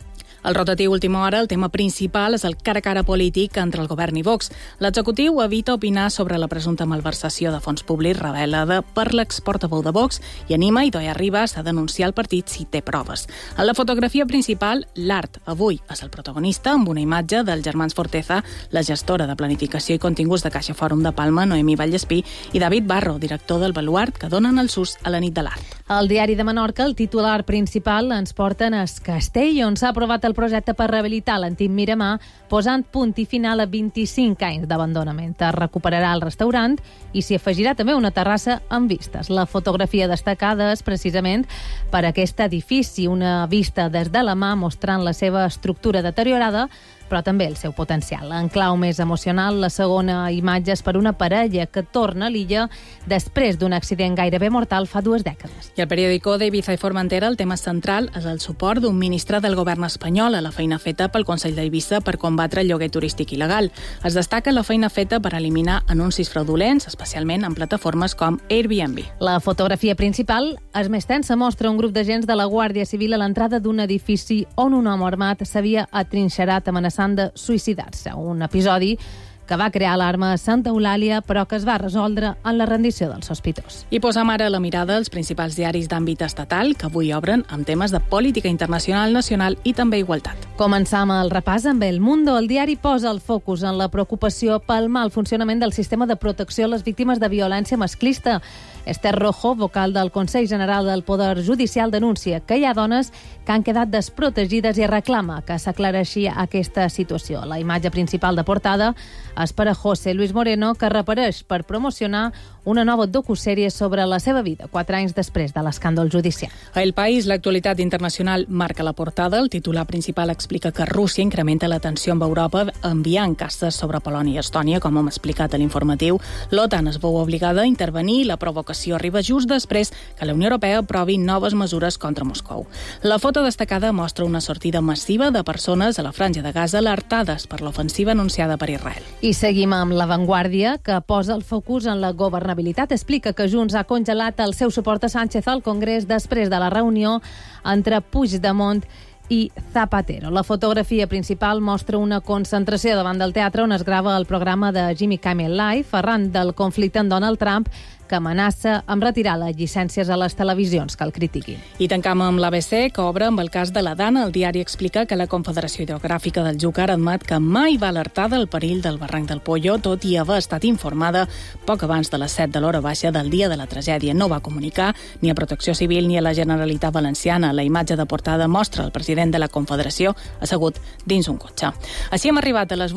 Al rotatiu Última Hora, el tema principal és el cara a cara polític entre el govern i Vox. L'executiu evita opinar sobre la presumpta malversació de fons públics revelada per l'exportaveu de Vox i anima Idoia Ribas a denunciar el partit si té proves. En la fotografia principal, l'art avui és el protagonista amb una imatge dels germans Forteza, la gestora de planificació i continguts de Caixa Fòrum de Palma, Noemí Vallespí, i David Barro, director del Baluart, que donen el sus a la nit de l'art. Al diari de Menorca, el titular principal ens porten a Es Castell, on s'ha aprovat el projecte per rehabilitar l'antic Miramar, posant punt i final a 25 anys d'abandonament. Es recuperarà el restaurant i s'hi afegirà també una terrassa amb vistes. La fotografia destacada és precisament per aquest edifici, una vista des de la mà mostrant la seva estructura deteriorada, però també el seu potencial. En clau més emocional, la segona imatge és per una parella que torna a l'illa després d'un accident gairebé mortal fa 2 dècades. I al periòdico d'Ibiza i Formentera, el tema central és el suport d'un ministre del govern espanyol a la feina feta pel Consell d'Eivissa per combatre el lloguer turístic il·legal. Es destaca la feina feta per eliminar anuncis fraudulents, especialment en plataformes com Airbnb. La fotografia principal és més tensa, mostra un grup d'agents de la Guàrdia Civil a l'entrada d'un edifici on un home armat s'havia atrinxerat amenaçant de suïcidar-se. Un episodi que va crear alarma a Santa Eulàlia, però que es va resoldre en la rendició del sospitós. I posam ara la mirada als principals diaris d'àmbit estatal, que avui obren amb temes de política internacional, nacional i també igualtat. Començam el repàs amb El Mundo. El diari posa el focus en la preocupació pel mal funcionament del sistema de protecció a les víctimes de violència masclista. Esther Rojo, vocal del Consell General del Poder Judicial, denuncia que hi ha dones que han quedat desprotegides i reclama que s'aclareixi aquesta situació. La imatge principal de portada és per a José Luis Moreno, que reapareix per promocionar una nova docusèrie sobre la seva vida, 4 anys després de l'escàndol judicial. A El País, l'actualitat internacional marca la portada. El titular principal explica que Rússia incrementa la tensió amb Europa enviant castes sobre Polònia i Estònia, com hem explicat a l'informatiu. L'OTAN es veu obligada a intervenir i la provocació arriba just després que la Unió Europea aprovi noves mesures contra Moscou. La foto destacada mostra una sortida massiva de persones a la Franja de Gaza alertades per l'ofensiva anunciada per Israel. I seguim amb La Vanguardia, que posa el focus en la governabilitat. Explica que Junts ha congelat el seu suport a Sánchez al Congrés després de la reunió entre Puigdemont i Zapatero. La fotografia principal mostra una concentració davant del teatre on es grava el programa de Jimmy Kimmel Live arran del conflicte amb Donald Trump, que amenaça amb retirar les llicències a les televisions que el critiquin. I tancam amb l'ABC, que obre amb el cas de la Dana. El diari explica que la Confederació Hidrogràfica del Júcar admet que mai va alertar del perill del barranc del Pollo, tot i haver estat informada poc abans de les 7 de l'hora baixa del dia de la tragèdia. No va comunicar ni a Protecció Civil ni a la Generalitat Valenciana. La imatge de portada mostra el president de la Confederació assegut dins un cotxe. Així hem arribat a les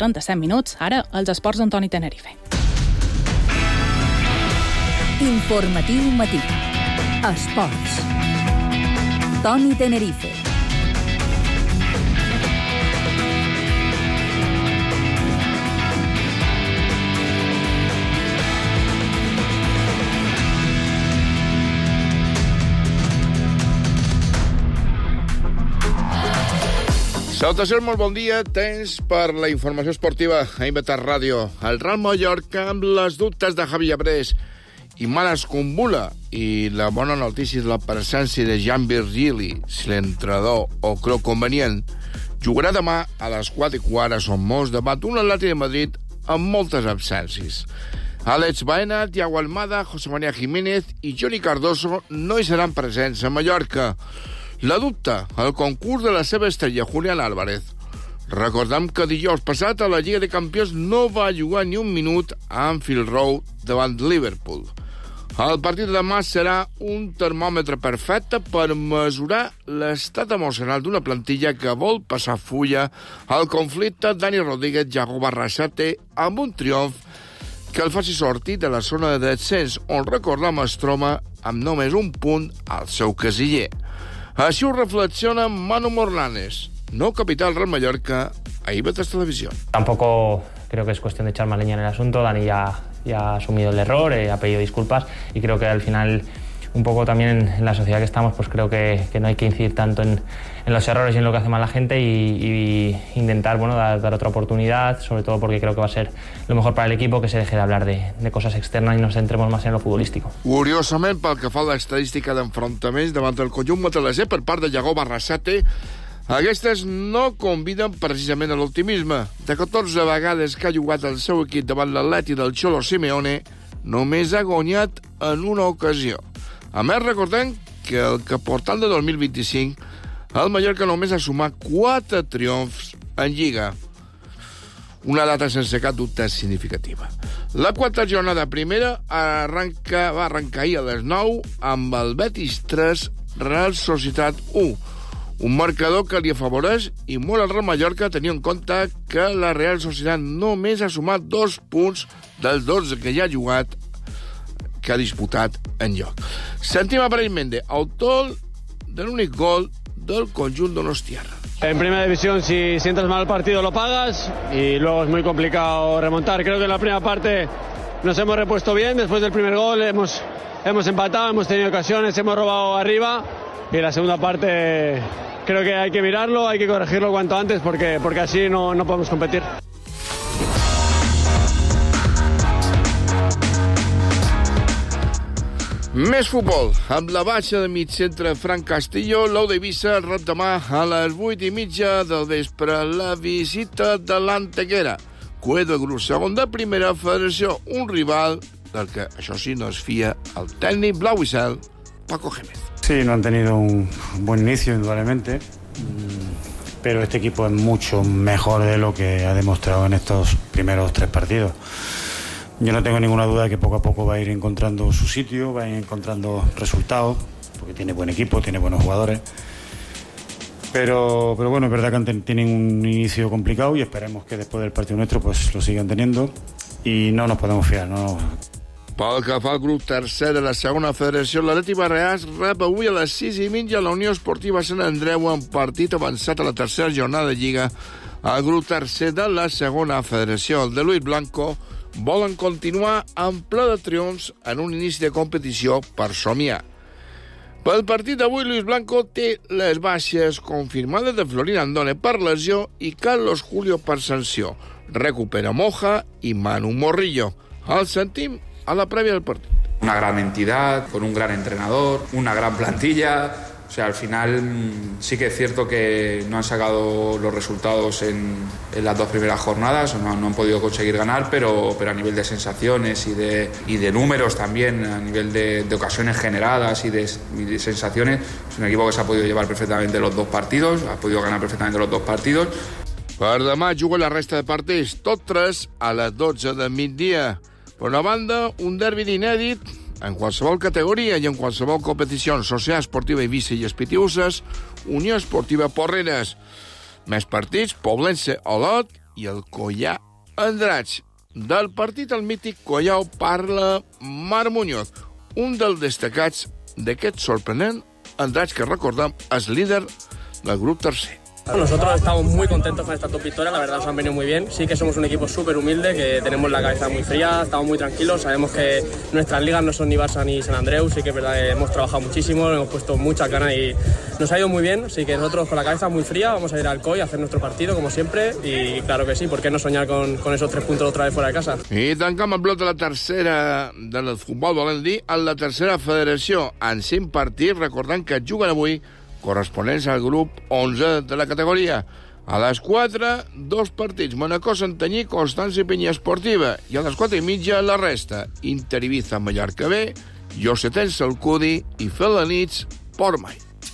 8:37. Ara, els esports d'Antoni Tenerife. Informatiu matí. Esports. Toni Tenerife. Salutacions, molt bon dia. Temps per la informació esportiva a IB3 Ràdio. El Real Mallorca amb les dubtes de Javi Abrés i Manas Kumbula, i la bona notícia és la presència de Jan Virgili, si l'entrenador ho creu convenient, jugarà demà a les 4:15 a Son Mos davant un Atlètic de Madrid amb moltes absències. Àlex Baena, Thiago Almada, José María Jiménez i Johnny Cardoso no hi seran presents a Mallorca. La dubta, el concurs de la seva estrella Julián Álvarez. Recordem que dijous passat a la Lliga de Campions no va jugar ni un minut a Anfield Road davant Liverpool. El partit de demà serà un termòmetre perfecte per mesurar l'estat emocional d'una plantilla que vol passar fulla al conflicte Dani Rodríguez-Yago Barrasate amb un triomf que el faci sortir de la zona de descens, on recordem es troba amb només un punt al seu casiller. Així ho reflexiona Manu Morlanes, no capità del Real Mallorca, a IB3 Televisión. Tampoco creo que es cuestión de echar más leña en el asunto. Dani ya ha asumido el error, ha pedido disculpas y creo que al final, un poco también en la sociedad que estamos, pues creo que no hay que incidir tanto en los errores y en lo que hace mal la gente y intentar dar otra oportunidad, sobre todo porque creo que va a ser lo mejor para el equipo, que se deje de hablar de cosas externas y nos centremos más en lo futbolístico. Curiosament, pel que fa a l'estadística d'enfrontaments davant del conjunt matalasser per part de Yago Barrasate, Aquestes no conviden precisament a l'optimisme. De 14 vegades que ha jugat el seu equip davant l'Atleti del Cholo Simeone, només ha guanyat en una ocasió. A més, recordem que el portal de 2025, el Mallorca només ha sumat 4 triomfs en Lliga. Una data sense cap dubte significativa. La 4a jornada primera va arrencar ahir a les 9 amb el Betis 3, Real Societat 1. Un marcador que li afavoreix i molt al Real Mallorca, tenint en compte que la Real Societat només ha sumat 2 punts dels 12 que ja ha jugat, que ha disputat en lloc. Sentim a Brais Méndez, autor de l'únic gol del conjunt donostiarra. En primera división, si entras mal el partido lo pagas y luego es muy complicado remontar. Creo que en la primera parte nos hemos repuesto bien. Después del primer gol hemos empatado, hemos tenido ocasiones, hemos robado arriba. Y la segunda parte creo que hay que mirarlo, hay que corregirlo cuanto antes porque así no podemos competir. Més futbol. Amb la baixa de mig centre Frank Castillo, l'Ou d'Eivissa rep demà a les 8:30 del vespre la visita de l'Antequera. Cuedo Grup segon de primera federació, un rival del que, això sí, no es fia el tècnic blau i cel, Paco Gémez. Sí, no han tenido un buen inicio, indudablemente, pero este equipo es mucho mejor de lo que ha demostrado en estos primeros 3 partidos. Yo no tengo ninguna duda de que poco a poco va a ir encontrando su sitio, va a ir encontrando resultados, porque tiene buen equipo, tiene buenos jugadores. Pero bueno, es verdad que tienen un inicio complicado y esperemos que después del partido nuestro pues lo sigan teniendo y no nos podemos fiar, no. Pel que fa al grup tercer de la segona federació, l'Atleti Balears rep avui a les 6:30 la Unió Esportiva Sant Andreu en partit avançat a la tercera jornada de Lliga. El grup tercer de la segona federació, el de Luis Blanco, volen continuar en ple de triomfs en un inici de competició per somiar. Pel partit d'avui, Luis Blanco té les baixes confirmades de Florin Andone per lesió i Carlos Julio per sanció. Recupera Moja i Manu Morrillo. El sentim a la prèvia del partit. Una gran entidad, con un gran entrenador, una gran plantilla. O sea, al final sí que es cierto que no han sacado los resultados en las 2 primeras jornadas, no han podido conseguir ganar, pero a nivel de sensaciones y de números también, a nivel de ocasiones generadas y de sensaciones, es un equipo que se ha podido llevar perfectamente los 2 partidos, ha podido ganar perfectamente los 2 partidos. Per demà juga la resta de partits, tot 3 a les 12 de migdia. Per una banda, un derbi inèdit en qualsevol categoria i en qualsevol competició. Societat Esportiva Eivissa i Espitiuses, Unió Esportiva Porreres. Més partits, Poblense Olot i el Collà Andratx. Del partit al mític Collao parla Marc Muñoz, un dels destacats d'aquest sorprenent Andratx, que recordem és líder del grup tercer. Nosotros estamos muy contentos con estas 2 victorias, la verdad nos han venido muy bien. Sí que somos un equipo súper humilde, que tenemos la cabeza muy fría, estamos muy tranquilos, sabemos que nuestras ligas no son ni Barça ni San Andreu, sí que es verdad que hemos trabajado muchísimo, hemos puesto muchas ganas y nos ha ido muy bien, así que nosotros con la cabeza muy fría vamos a ir al COI a hacer nuestro partido como siempre y claro que sí, ¿por qué no soñar con esos 3 puntos otra vez fuera de casa? I tancam el bloc de la tercera del futbol, volem dir, en la tercera federació, en 5 partits, recordant que juguen avui corresponents al grup 11 de la categoria. A les 4, 2 partits, Manacor, Santanyí, Constància i Penya Esportiva. I a les 4:30, la resta. Inter Ibiza, Mallorca B, Llosetens, Alcudi i Felanits, Portmany.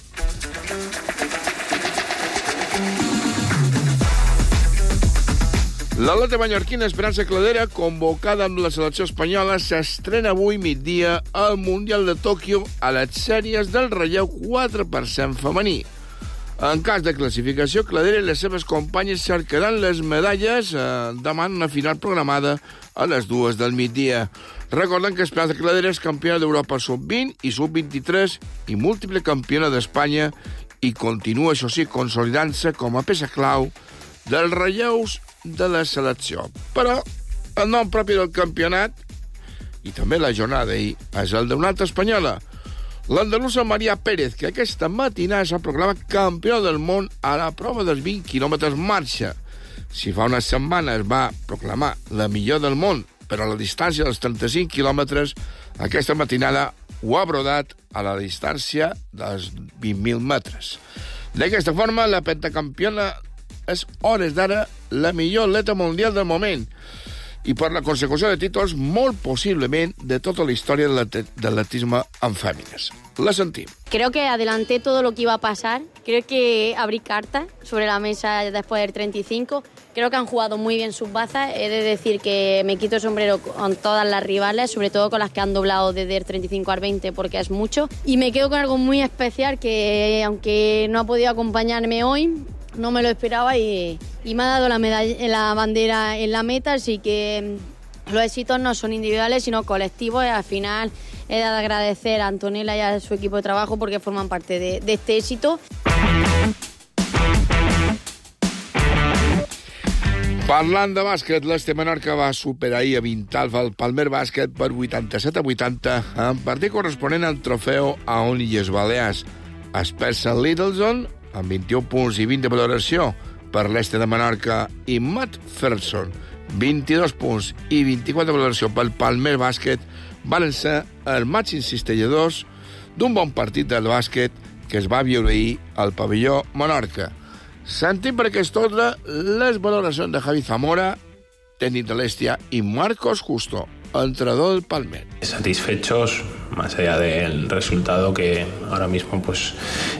L'atleta mallorquina Esperança Cladera, convocada amb la selecció espanyola, s'estrena avui migdia al Mundial de Tòquio a les sèries del relleu 4% femení. En cas de classificació, Cladera i les seves companyes cercaran les medalles demà en una final programada a les 2 del migdia. Recordem que Esperança Cladera és campiona d'Europa sub-20 i sub-23 i múltiple campiona d'Espanya i continua, això sí, consolidant-se com a peça clau dels relleus de la selecció. Però el nom propi del campionat i també la jornada d'ahir és el d'una altra espanyola, l'andalusa Maria Pérez, que aquesta matinada s'ha proclamat campió del món a la prova dels 20 quilòmetres marxa. Si fa una setmana es va proclamar la millor del món, però a la distància dels 35 quilòmetres, aquesta matinada ho ha brodat a la distància dels 20.000 metres. D'aquesta forma, la pentacampiona és, hores d'ara, la millor atleta mundial del moment i per la consecució de títols molt possiblement de tota la història de l'atletisme en fèmines. La sentim. Creo que adelanté todo lo que iba a pasar. Creo que abrí cartas sobre la mesa después del 35. Creo que han jugado muy bien sus bazas. He de decir que me quito el sombrero con todas las rivales, sobre todo con las que han doblado desde el 35 al 20, porque es mucho. Y me quedo con algo muy especial que, aunque no ha podido acompañarme hoy, no me lo esperaba y me ha dado la bandera en la meta, así que los éxitos no son individuales, sino colectivos, y al final he de agradecer a Antonella y a su equipo de trabajo porque forman parte de este éxito. Parlant de bàsquet, l'Este Menorca va superar ahir a Vintalba el Palmer Bàsquet per 87-80 en partit corresponent al trofeu a on Illes Balears. Spencer Littleson, amb 21 punts i 20 de valoració per l'Este de Menorca, i Matt Ferguson, 22 punts i 24 de valoració pel Palmer Bàsquet, van ser els màxims cistelladors d'un bon partit del bàsquet que es va viure ahir al pavelló Menorca. Sentim per aquest ordre les valoracions de Javi Zamora, tècnic de l'Estia, i Marcos Justo, entrenador del Palmer. Satisfechos, más allá del resultado que ahora mismo pues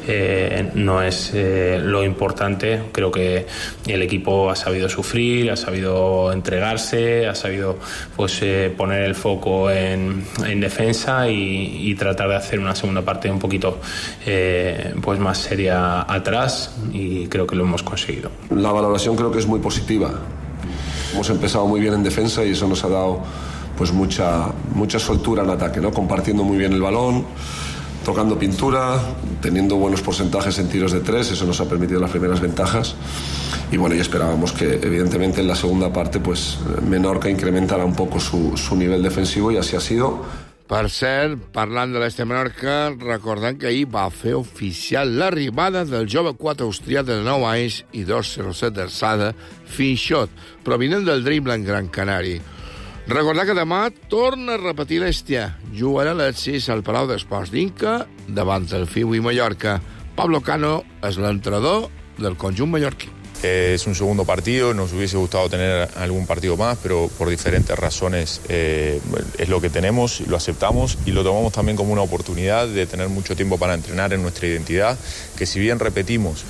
no es lo importante. Creo que el equipo ha sabido sufrir, ha sabido entregarse, ha sabido pues poner el foco en defensa y tratar de hacer una segunda parte un poquito pues más seria atrás, y creo que lo hemos conseguido. La valoración creo que es muy positiva. Hemos empezado muy bien en defensa y eso nos ha dado pues mucha soltura en ataque, ¿no? Compartiendo muy bien el balón, tocando pintura, teniendo buenos porcentajes en tiros de tres, eso nos ha permitido las primeras ventajas. Y bueno, y esperábamos que evidentemente en la segunda parte pues Menorca incrementara un poco su nivel defensivo, y así ha sido. Per cert, parlant de l'Este Menorca, recordant que ahir va fer oficial l'arribada del jove 4 austrià de 9 anys i 2,07 d'alçada, Finxot, provinent del Dreamland Gran Canari. Recordar que demà torna a repetir l'Estia. Jugarà a les 6 al Palau d'Esports d'Inca davant el Fiu i Mallorca. Pablo Cano és l'entrenador del conjunt mallorquí. Es un segundo partido, nos hubiese gustado tener algún partido más, pero por diferentes razones es lo que tenemos, lo aceptamos y lo tomamos también como una oportunidad de tener mucho tiempo para entrenar en nuestra identidad, que si bien repetimos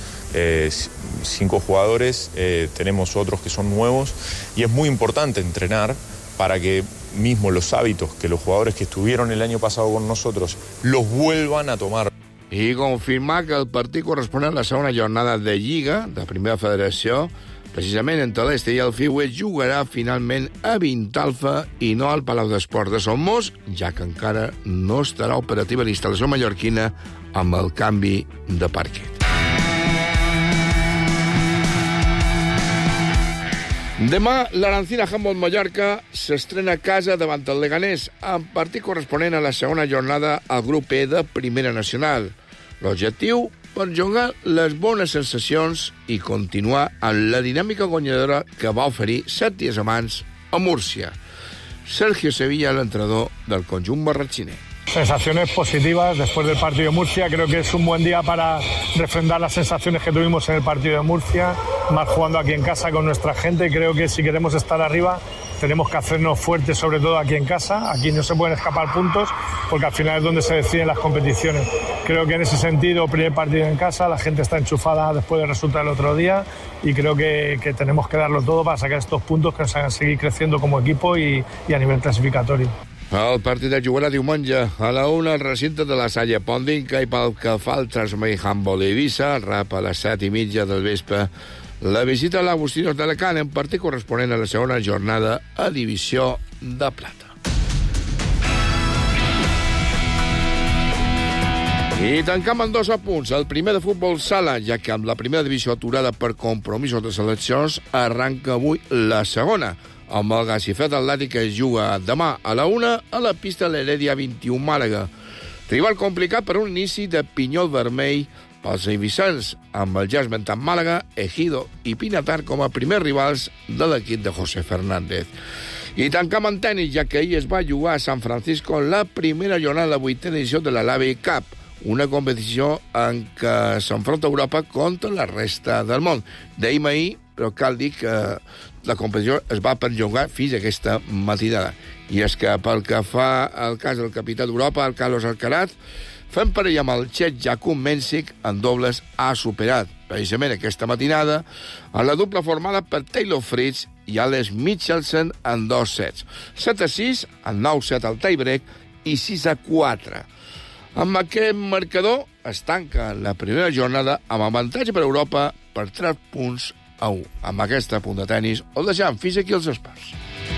5 jugadores, tenemos otros que son nuevos, y es muy importante entrenar para que mismo los hábitos que los jugadores que estuvieron el año pasado con nosotros los vuelvan a tomar. I confirmar que el partit corresponent a la segona jornada de Lliga, de Primera Federació, precisament entre l'Este i el Fiu, es jugarà finalment a Vintalba i no al Palau d'Esports de Somos, ja que encara no estarà operativa l'instal·lació mallorquina amb el canvi de parquet. Demà, l'Arancina Handball Mallorca s'estrena a casa davant el Leganés, en partit corresponent a la segona jornada al grup E de Primera Nacional. L'objectiu, per jugar les bones sensacions i continuar amb la dinàmica guanyadora que va oferir 7 dies abans a Múrcia. Sergio Sevilla, l'entrenador del conjunt barratxiner. Sensaciones positivas después del partido de Murcia. Creo que es un buen día para refrendar las sensaciones que tuvimos en el partido de Murcia, más jugando aquí en casa con nuestra gente. Creo que si queremos estar arriba tenemos que hacernos fuertes, sobre todo aquí en casa. Aquí no se pueden escapar puntos porque al final es donde se deciden las competiciones. Creo que en ese sentido, primer partido en casa, la gente está enchufada después del resultado del otro día, y creo que tenemos que darlo todo para sacar estos puntos que nos hagan seguir creciendo como equipo y a nivel clasificatorio. El partit es jugarà diumenge a la 1 al recinte de la Salle Pondinca, i pel que fa al Transmei Handball Eivissa, rep a les 7:30 del vespre la visita a l'Agustinos d'Alacant, en partit corresponent a la segona jornada a Divisió de Plata. I tancam amb 2 apunts. El primer de futbol sala, ja que amb la primera divisió aturada per compromisos de seleccions, arranca avui la segona, amb el Gacifet Atlètic, que es juga demà a la 1 a la pista de l'Heredia 21 Màlaga. Rival complicat per un inici de pinyol vermell pels eivissans, amb el ja esmentat Màlaga, Ejido i Pinatar com a primers rivals de l'equip de José Fernández. I tancam en tenis, ja que ahir es va jugar a San Francisco la primera jornada de la 8a edició de la LAVE Cup, una competició en què s'enfronta Europa contra la resta del món. Dèiem ahir, però cal dir que la competició es va perllongar fins a aquesta matinada. I és que pel que fa al cas del capità d'Europa, el Carlos Alcaraz, fent parella amb el txec Jakub Mensik en dobles ha superat, precisament aquesta matinada, en la dupla formada per Taylor Fritz i Alex Michelsen en 2 sets. 7-6, en 9-7 al tiebreak i 6-4. Amb aquest marcador es tanca la primera jornada amb avantatge per Europa per 3 punts a 1. Amb aquesta punt de tenis ho deixem fins aquí els esports.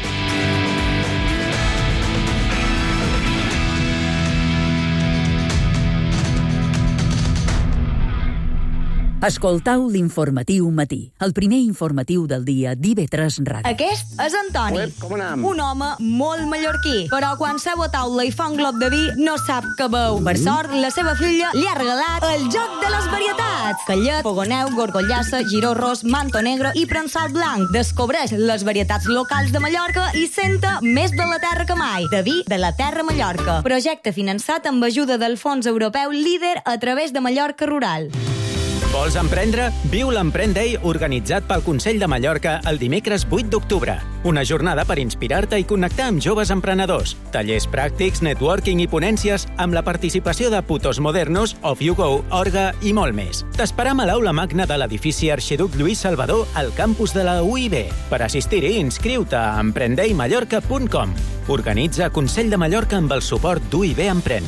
Escoltau l'informatiu matí, el primer informatiu del dia d'IV3 Ràdio. Aquest és Antoni, un home molt mallorquí, però quan seu a taula i fa un glop de vi no sap què beu. Per sort, la seva filla li ha regalat el joc de les varietats. Callet, fogoneu, gorgollassa, giró ros, manto negre i prensal blanc. Descobreix les varietats locals de Mallorca i senta més de la terra que mai. De vi de la terra Mallorca. Projecte finançat amb ajuda del Fons Europeu Líder a través de Mallorca Rural. Vols emprendre? Viu l'Emprèn Day organitzat pel Consell de Mallorca el dimecres 8 d'octubre. Una jornada per inspirar-te i connectar amb joves emprenedors. Tallers pràctics, networking i ponències amb la participació de Putos Modernos, Off You Go, Orga i molt més. T'esperam a l'aula magna de l'edifici Arxiduc Lluís Salvador al campus de la UIB. Per assistir-hi, inscriu-te a emprendeimallorca.com. Organitza Consell de Mallorca amb el suport d'UIB Emprèn.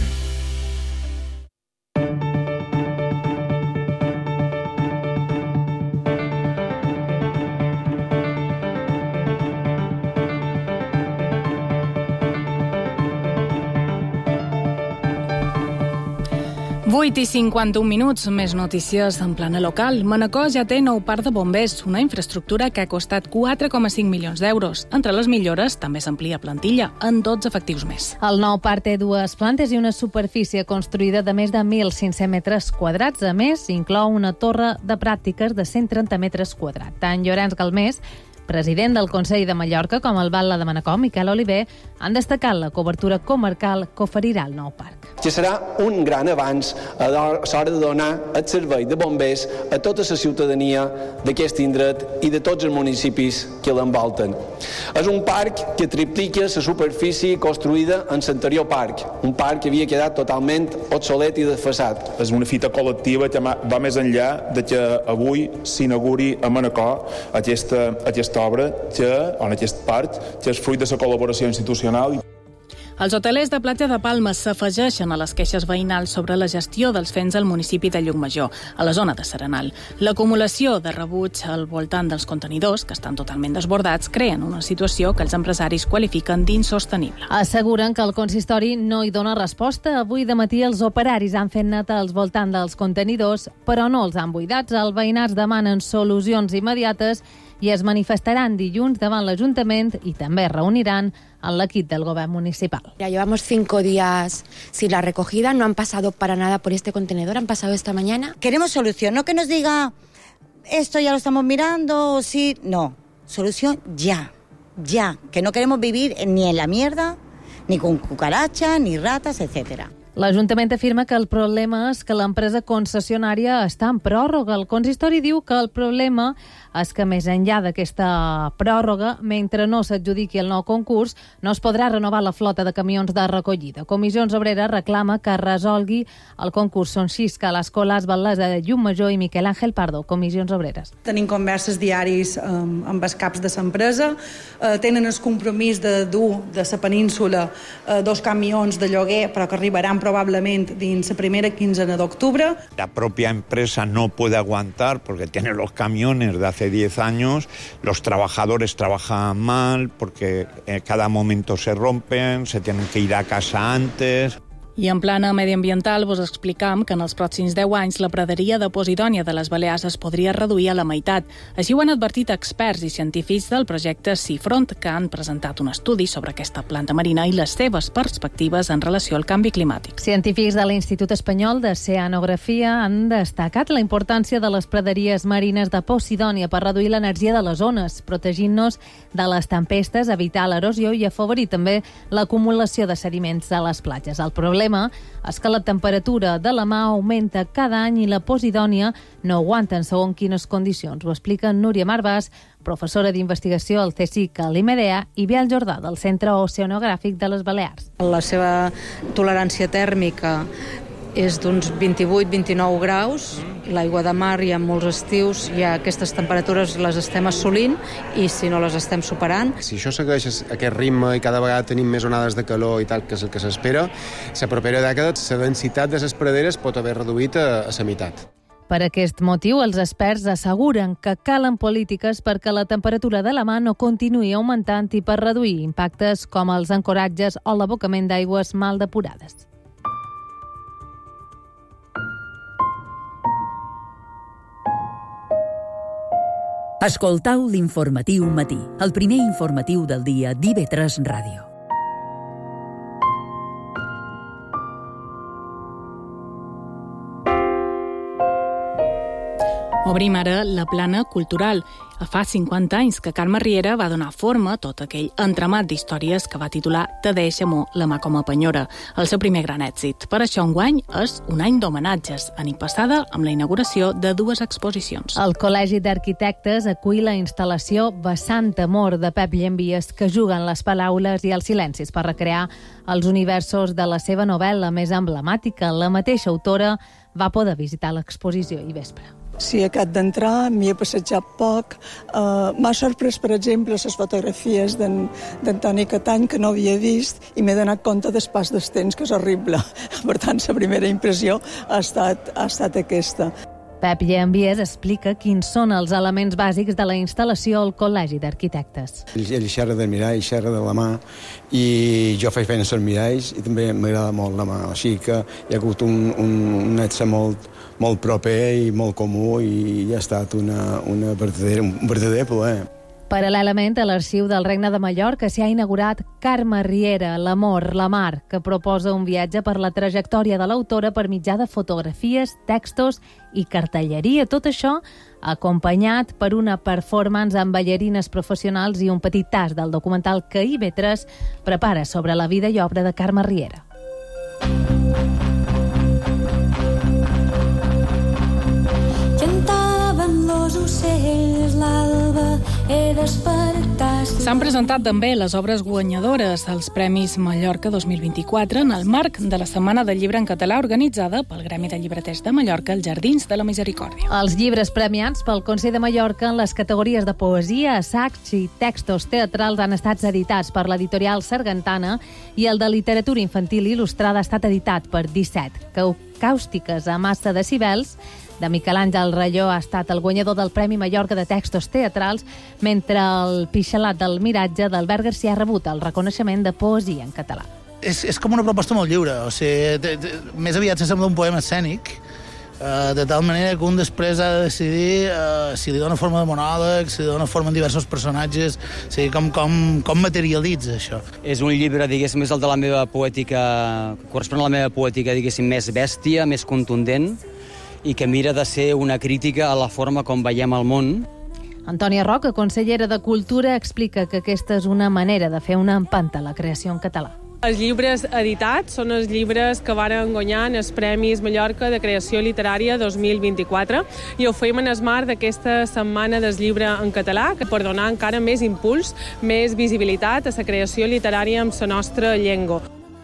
i 51 minuts, més notícies en plana local. Manacor ja té nou parc de bombers, una infraestructura que ha costat 4,5 milions d'euros. Entre les millores també s'amplia plantilla en 12 efectius més. El nou parc té 2 plantes i una superfície construïda de més de 1.500 metres quadrats. A més, inclou una torre de pràctiques de 130 metres quadrats. Tant Llorenç Galmés, president del Consell de Mallorca, com el batlle de Manacor, Miquel Oliver, han destacat la cobertura comarcal que oferirà el nou parc. Que serà un gran avanç a l'hora de donar el servei de bombers a tota la ciutadania d'aquest indret i de tots els municipis que l'envolten. És un parc que triplica la superfície construïda en l'anterior parc, un parc que havia quedat totalment obsolet i desfasat. És una fita col·lectiva que va més enllà de que avui s'inauguri a Manacor aquesta obra, en aquest parc, que és fruit de la col·laboració institucional. Els hotelers de Platja de Palma s'afegeixen a les queixes veïnals sobre la gestió dels fens al municipi de Llucmajor, a la zona de Serenal. L'acumulació de rebuig al voltant dels contenidors, que estan totalment desbordats, creen una situació que els empresaris qualifiquen d'insostenible. Asseguren que el consistori no hi dona resposta. Avui de matí els operaris han fet neta al voltant dels contenidors, però no els han buidats. Els veïnats demanen solucions immediates i es manifestaran dilluns davant l'Ajuntament i també es reuniran en l'equip del govern municipal. Ya llevamos 5 días sin la recogida, no han pasado para nada por este contenedor, han pasado esta mañana. Queremos solución, no que nos diga esto ya lo estamos mirando, sí, no, solución ya, que no queremos vivir ni en la mierda, ni con cucarachas, ni ratas, etcétera. L'Ajuntament afirma que el problema és que l'empresa concessionària està en pròrroga. El consistori diu que el problema és que més enllà d'aquesta pròrroga, mentre no s'adjudiqui el nou concurs, no es podrà renovar la flota de camions de recollida. Comissions Obreres reclama que resolgui el concurs. Són Xisca, l'Escola Batllessa de Llucmajor i Miquel Àngel Pardo, Comissions Obreres. Tenim converses diaris amb els caps de l'empresa, tenen el compromís de dur de la península 2 camions de lloguer, però que arribaran probablemente dins la primera quinzena de octubre. La propia empresa no puede aguantar porque tiene los camiones de hace 10 años, los trabajadores trabajan mal porque cada momento se rompen, se tienen que ir a casa antes. I en plana mediambiental vos explicam que en els pròxims 10 anys la praderia de Posidònia de les Balears es podria reduir a la meitat. Així ho han advertit experts i científics del projecte Seafront, que han presentat un estudi sobre aquesta planta marina i les seves perspectives en relació al canvi climàtic. Científics de l'Institut Espanyol d'Oceanografia han destacat la importància de les praderies marines de Posidònia per reduir l'energia de les ones, protegint-nos de les tempestes, evitar l'erosió i afavorir també l'acumulació de sediments a les platges. El problema problema és que la temperatura de la mà augmenta cada any i la Posidònia no aguanta en segons quines condicions. Ho explica Núria Marvàs, professora d'investigació al CSIC a l'IMEDEA, i Biel Jordà, del Centre Oceanogràfic de les Balears. La seva tolerància tèrmica és d'uns 28-29 graus. L'aigua de mar i en molts estius ja aquestes temperatures les estem assolint i si no les estem superant. Si això segueix aquest ritme i cada vegada tenim més onades de calor i tal, que és el que s'espera, la propera dècada la densitat de les praderes pot haver reduït a la meitat. Per aquest motiu, els experts asseguren que calen polítiques perquè la temperatura de la mar no continuï augmentant i per reduir impactes com els ancoratges o l'abocament d'aigües mal depurades. Escoltau l'Informatiu Matí, el primer informatiu del dia d'IV3 Ràdio. Obrim ara la plana cultural. Fa 50 anys que Carme Riera va donar forma a tot aquell entramat d'històries que va titular Te deixa-m'ho la mà com a penyora, el seu primer gran èxit. Per això enguany és un any d'homenatges, any passada amb la inauguració de 2 exposicions. El Col·legi d'Arquitectes acull la instal·lació Vessant Amor de Pep Llenvies, que juguen les paraules i els silencis per recrear els universos de la seva novel·la més emblemàtica. La mateixa autora va poder visitar l'exposició i vespre. Si acabat d'entrar, m'hi he passejat poc. M'ha sorprès, per exemple, les fotografies d'en Toni Catany, que no havia vist, i m'he donat compte del pas del temps, que és horrible. Per tant, la primera impressió ha estat aquesta. Pep Llenvies explica quins són els elements bàsics de la instal·lació al Col·legi d'Arquitectes. Ell xerra del mirall, xerra de la mà, i jo faig feina als miralls, i també m'agrada molt la mà. Així que hi ha hagut un nexe molt proper i molt comú, i ha estat un verdader plaer. Paral·lelament, a l'Arxiu del Regne de Mallorca s'hi ha inaugurat Carme Riera, l'amor, la mar, que proposa un viatge per la trajectòria de l'autora per mitjà de fotografies, textos i cartelleria. Tot això acompanyat per una performance amb ballarines professionals i un petit tast del documental que IB3 prepara sobre la vida i obra de Carme Riera. S'han presentat també les obres guanyadores dels Premis Mallorca 2024 en el marc de la Setmana del Llibre en Català organitzada pel Gremi de Llibreters de Mallorca, els Jardins de la Misericòrdia. Els llibres premiats pel Consell de Mallorca en les categories de poesia, assaig i textos teatrals han estat editats per l'editorial Sargantana i el de literatura infantil il·lustrada ha estat editat per 17. Càustiques a massa decibels de Miquel Àngel Ralló ha estat el guanyador del Premi Mallorca de Textos Teatrals, mentre el Pixalat del Miratge d'Albert Garcia ha rebut el reconeixement de poesia en català. És com una proposta molt lliure, o sigui, més aviat s'assembla un poema escènic, de tal manera que un després ha de decidir si li dona forma de monòleg, si li dona forma en diversos personatges, o sigui, com materialitza això. És un llibre, diguéssim, és el de la meva poètica, correspon a la meva poètica, diguéssim, més bèstia, més contundent, i que mira de ser una crítica a la forma com veiem el món. Antònia Roca, consellera de Cultura, explica que aquesta és una manera de fer una empenta a la creació en català. Els llibres editats són els llibres que varen guanyar els Premis Mallorca de Creació Literària 2024 i ho feim en el marc d'aquesta Setmana del Llibre en Català per donar encara més impuls, més visibilitat a la creació literària en la nostra llengua.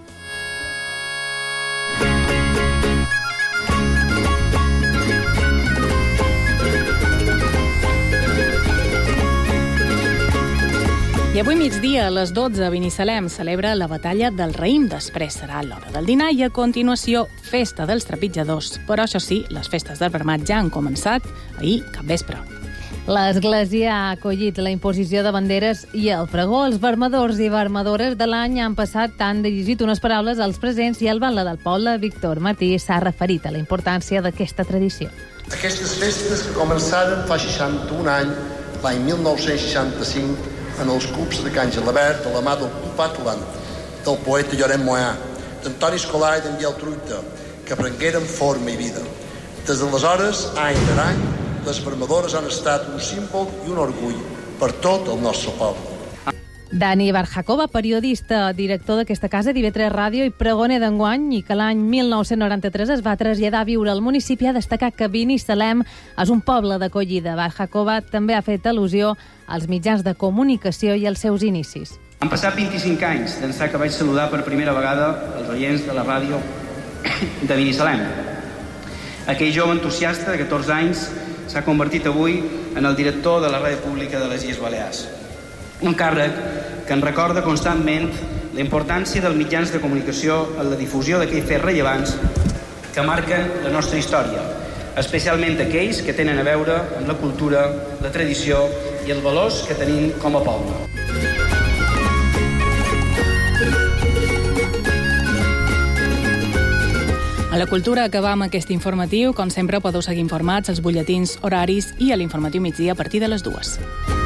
I avui migdia, a les 12, a Binissalem celebra la batalla del raïm. Després serà l'hora del dinar i a continuació festa dels trepitjadors. Però això sí, les festes del Vermat ja han començat ahir capvespre. L'Església ha acollit la imposició de banderes i el pregó. Els vermadors i vermadores de l'any han dirigit unes paraules als presents i el batlle del poble, Víctor Martí, s'ha referit a la importància d'aquesta tradició. Aquestes festes que començaren fa 61 anys, l'any 1965, en els clubs de Can Gelabert, de la mà del compat Lant, del poeta Lloret Moà, d'Antoni Escolà i d'en Biel Truita, que prengueren forma i vida. Des d'aleshores, any per any, les vermadores han estat un símbol i un orgull per tot el nostre poble. Dani Barjakova, periodista, director d'aquesta casa d'IV3 Ràdio i pregoner d'enguany, i que l'any 1993 es va traslladar a viure al municipi, ha destacat que Binissalem és un poble d'acollida. Barjakova també ha fet al·lusió als mitjans de comunicació i als seus inicis. Han passat 25 anys d'ençà que vaig saludar per primera vegada els oients de la ràdio de Binissalem. Aquell jove entusiasta de 14 anys s'ha convertit avui en el director de la ràdio pública de les Illes Balears. Un càrrec que ens recorda constantment la importància dels mitjans de comunicació en la difusió d'aquells fets rellevants que marquen la nostra història, especialment aquells que tenen a veure amb la cultura, la tradició i els valors que tenim com a poble. A la cultura acabam aquest informatiu. Com sempre, podeu seguir informats als butlletins horaris i a l'informatiu migdia a partir de les 2.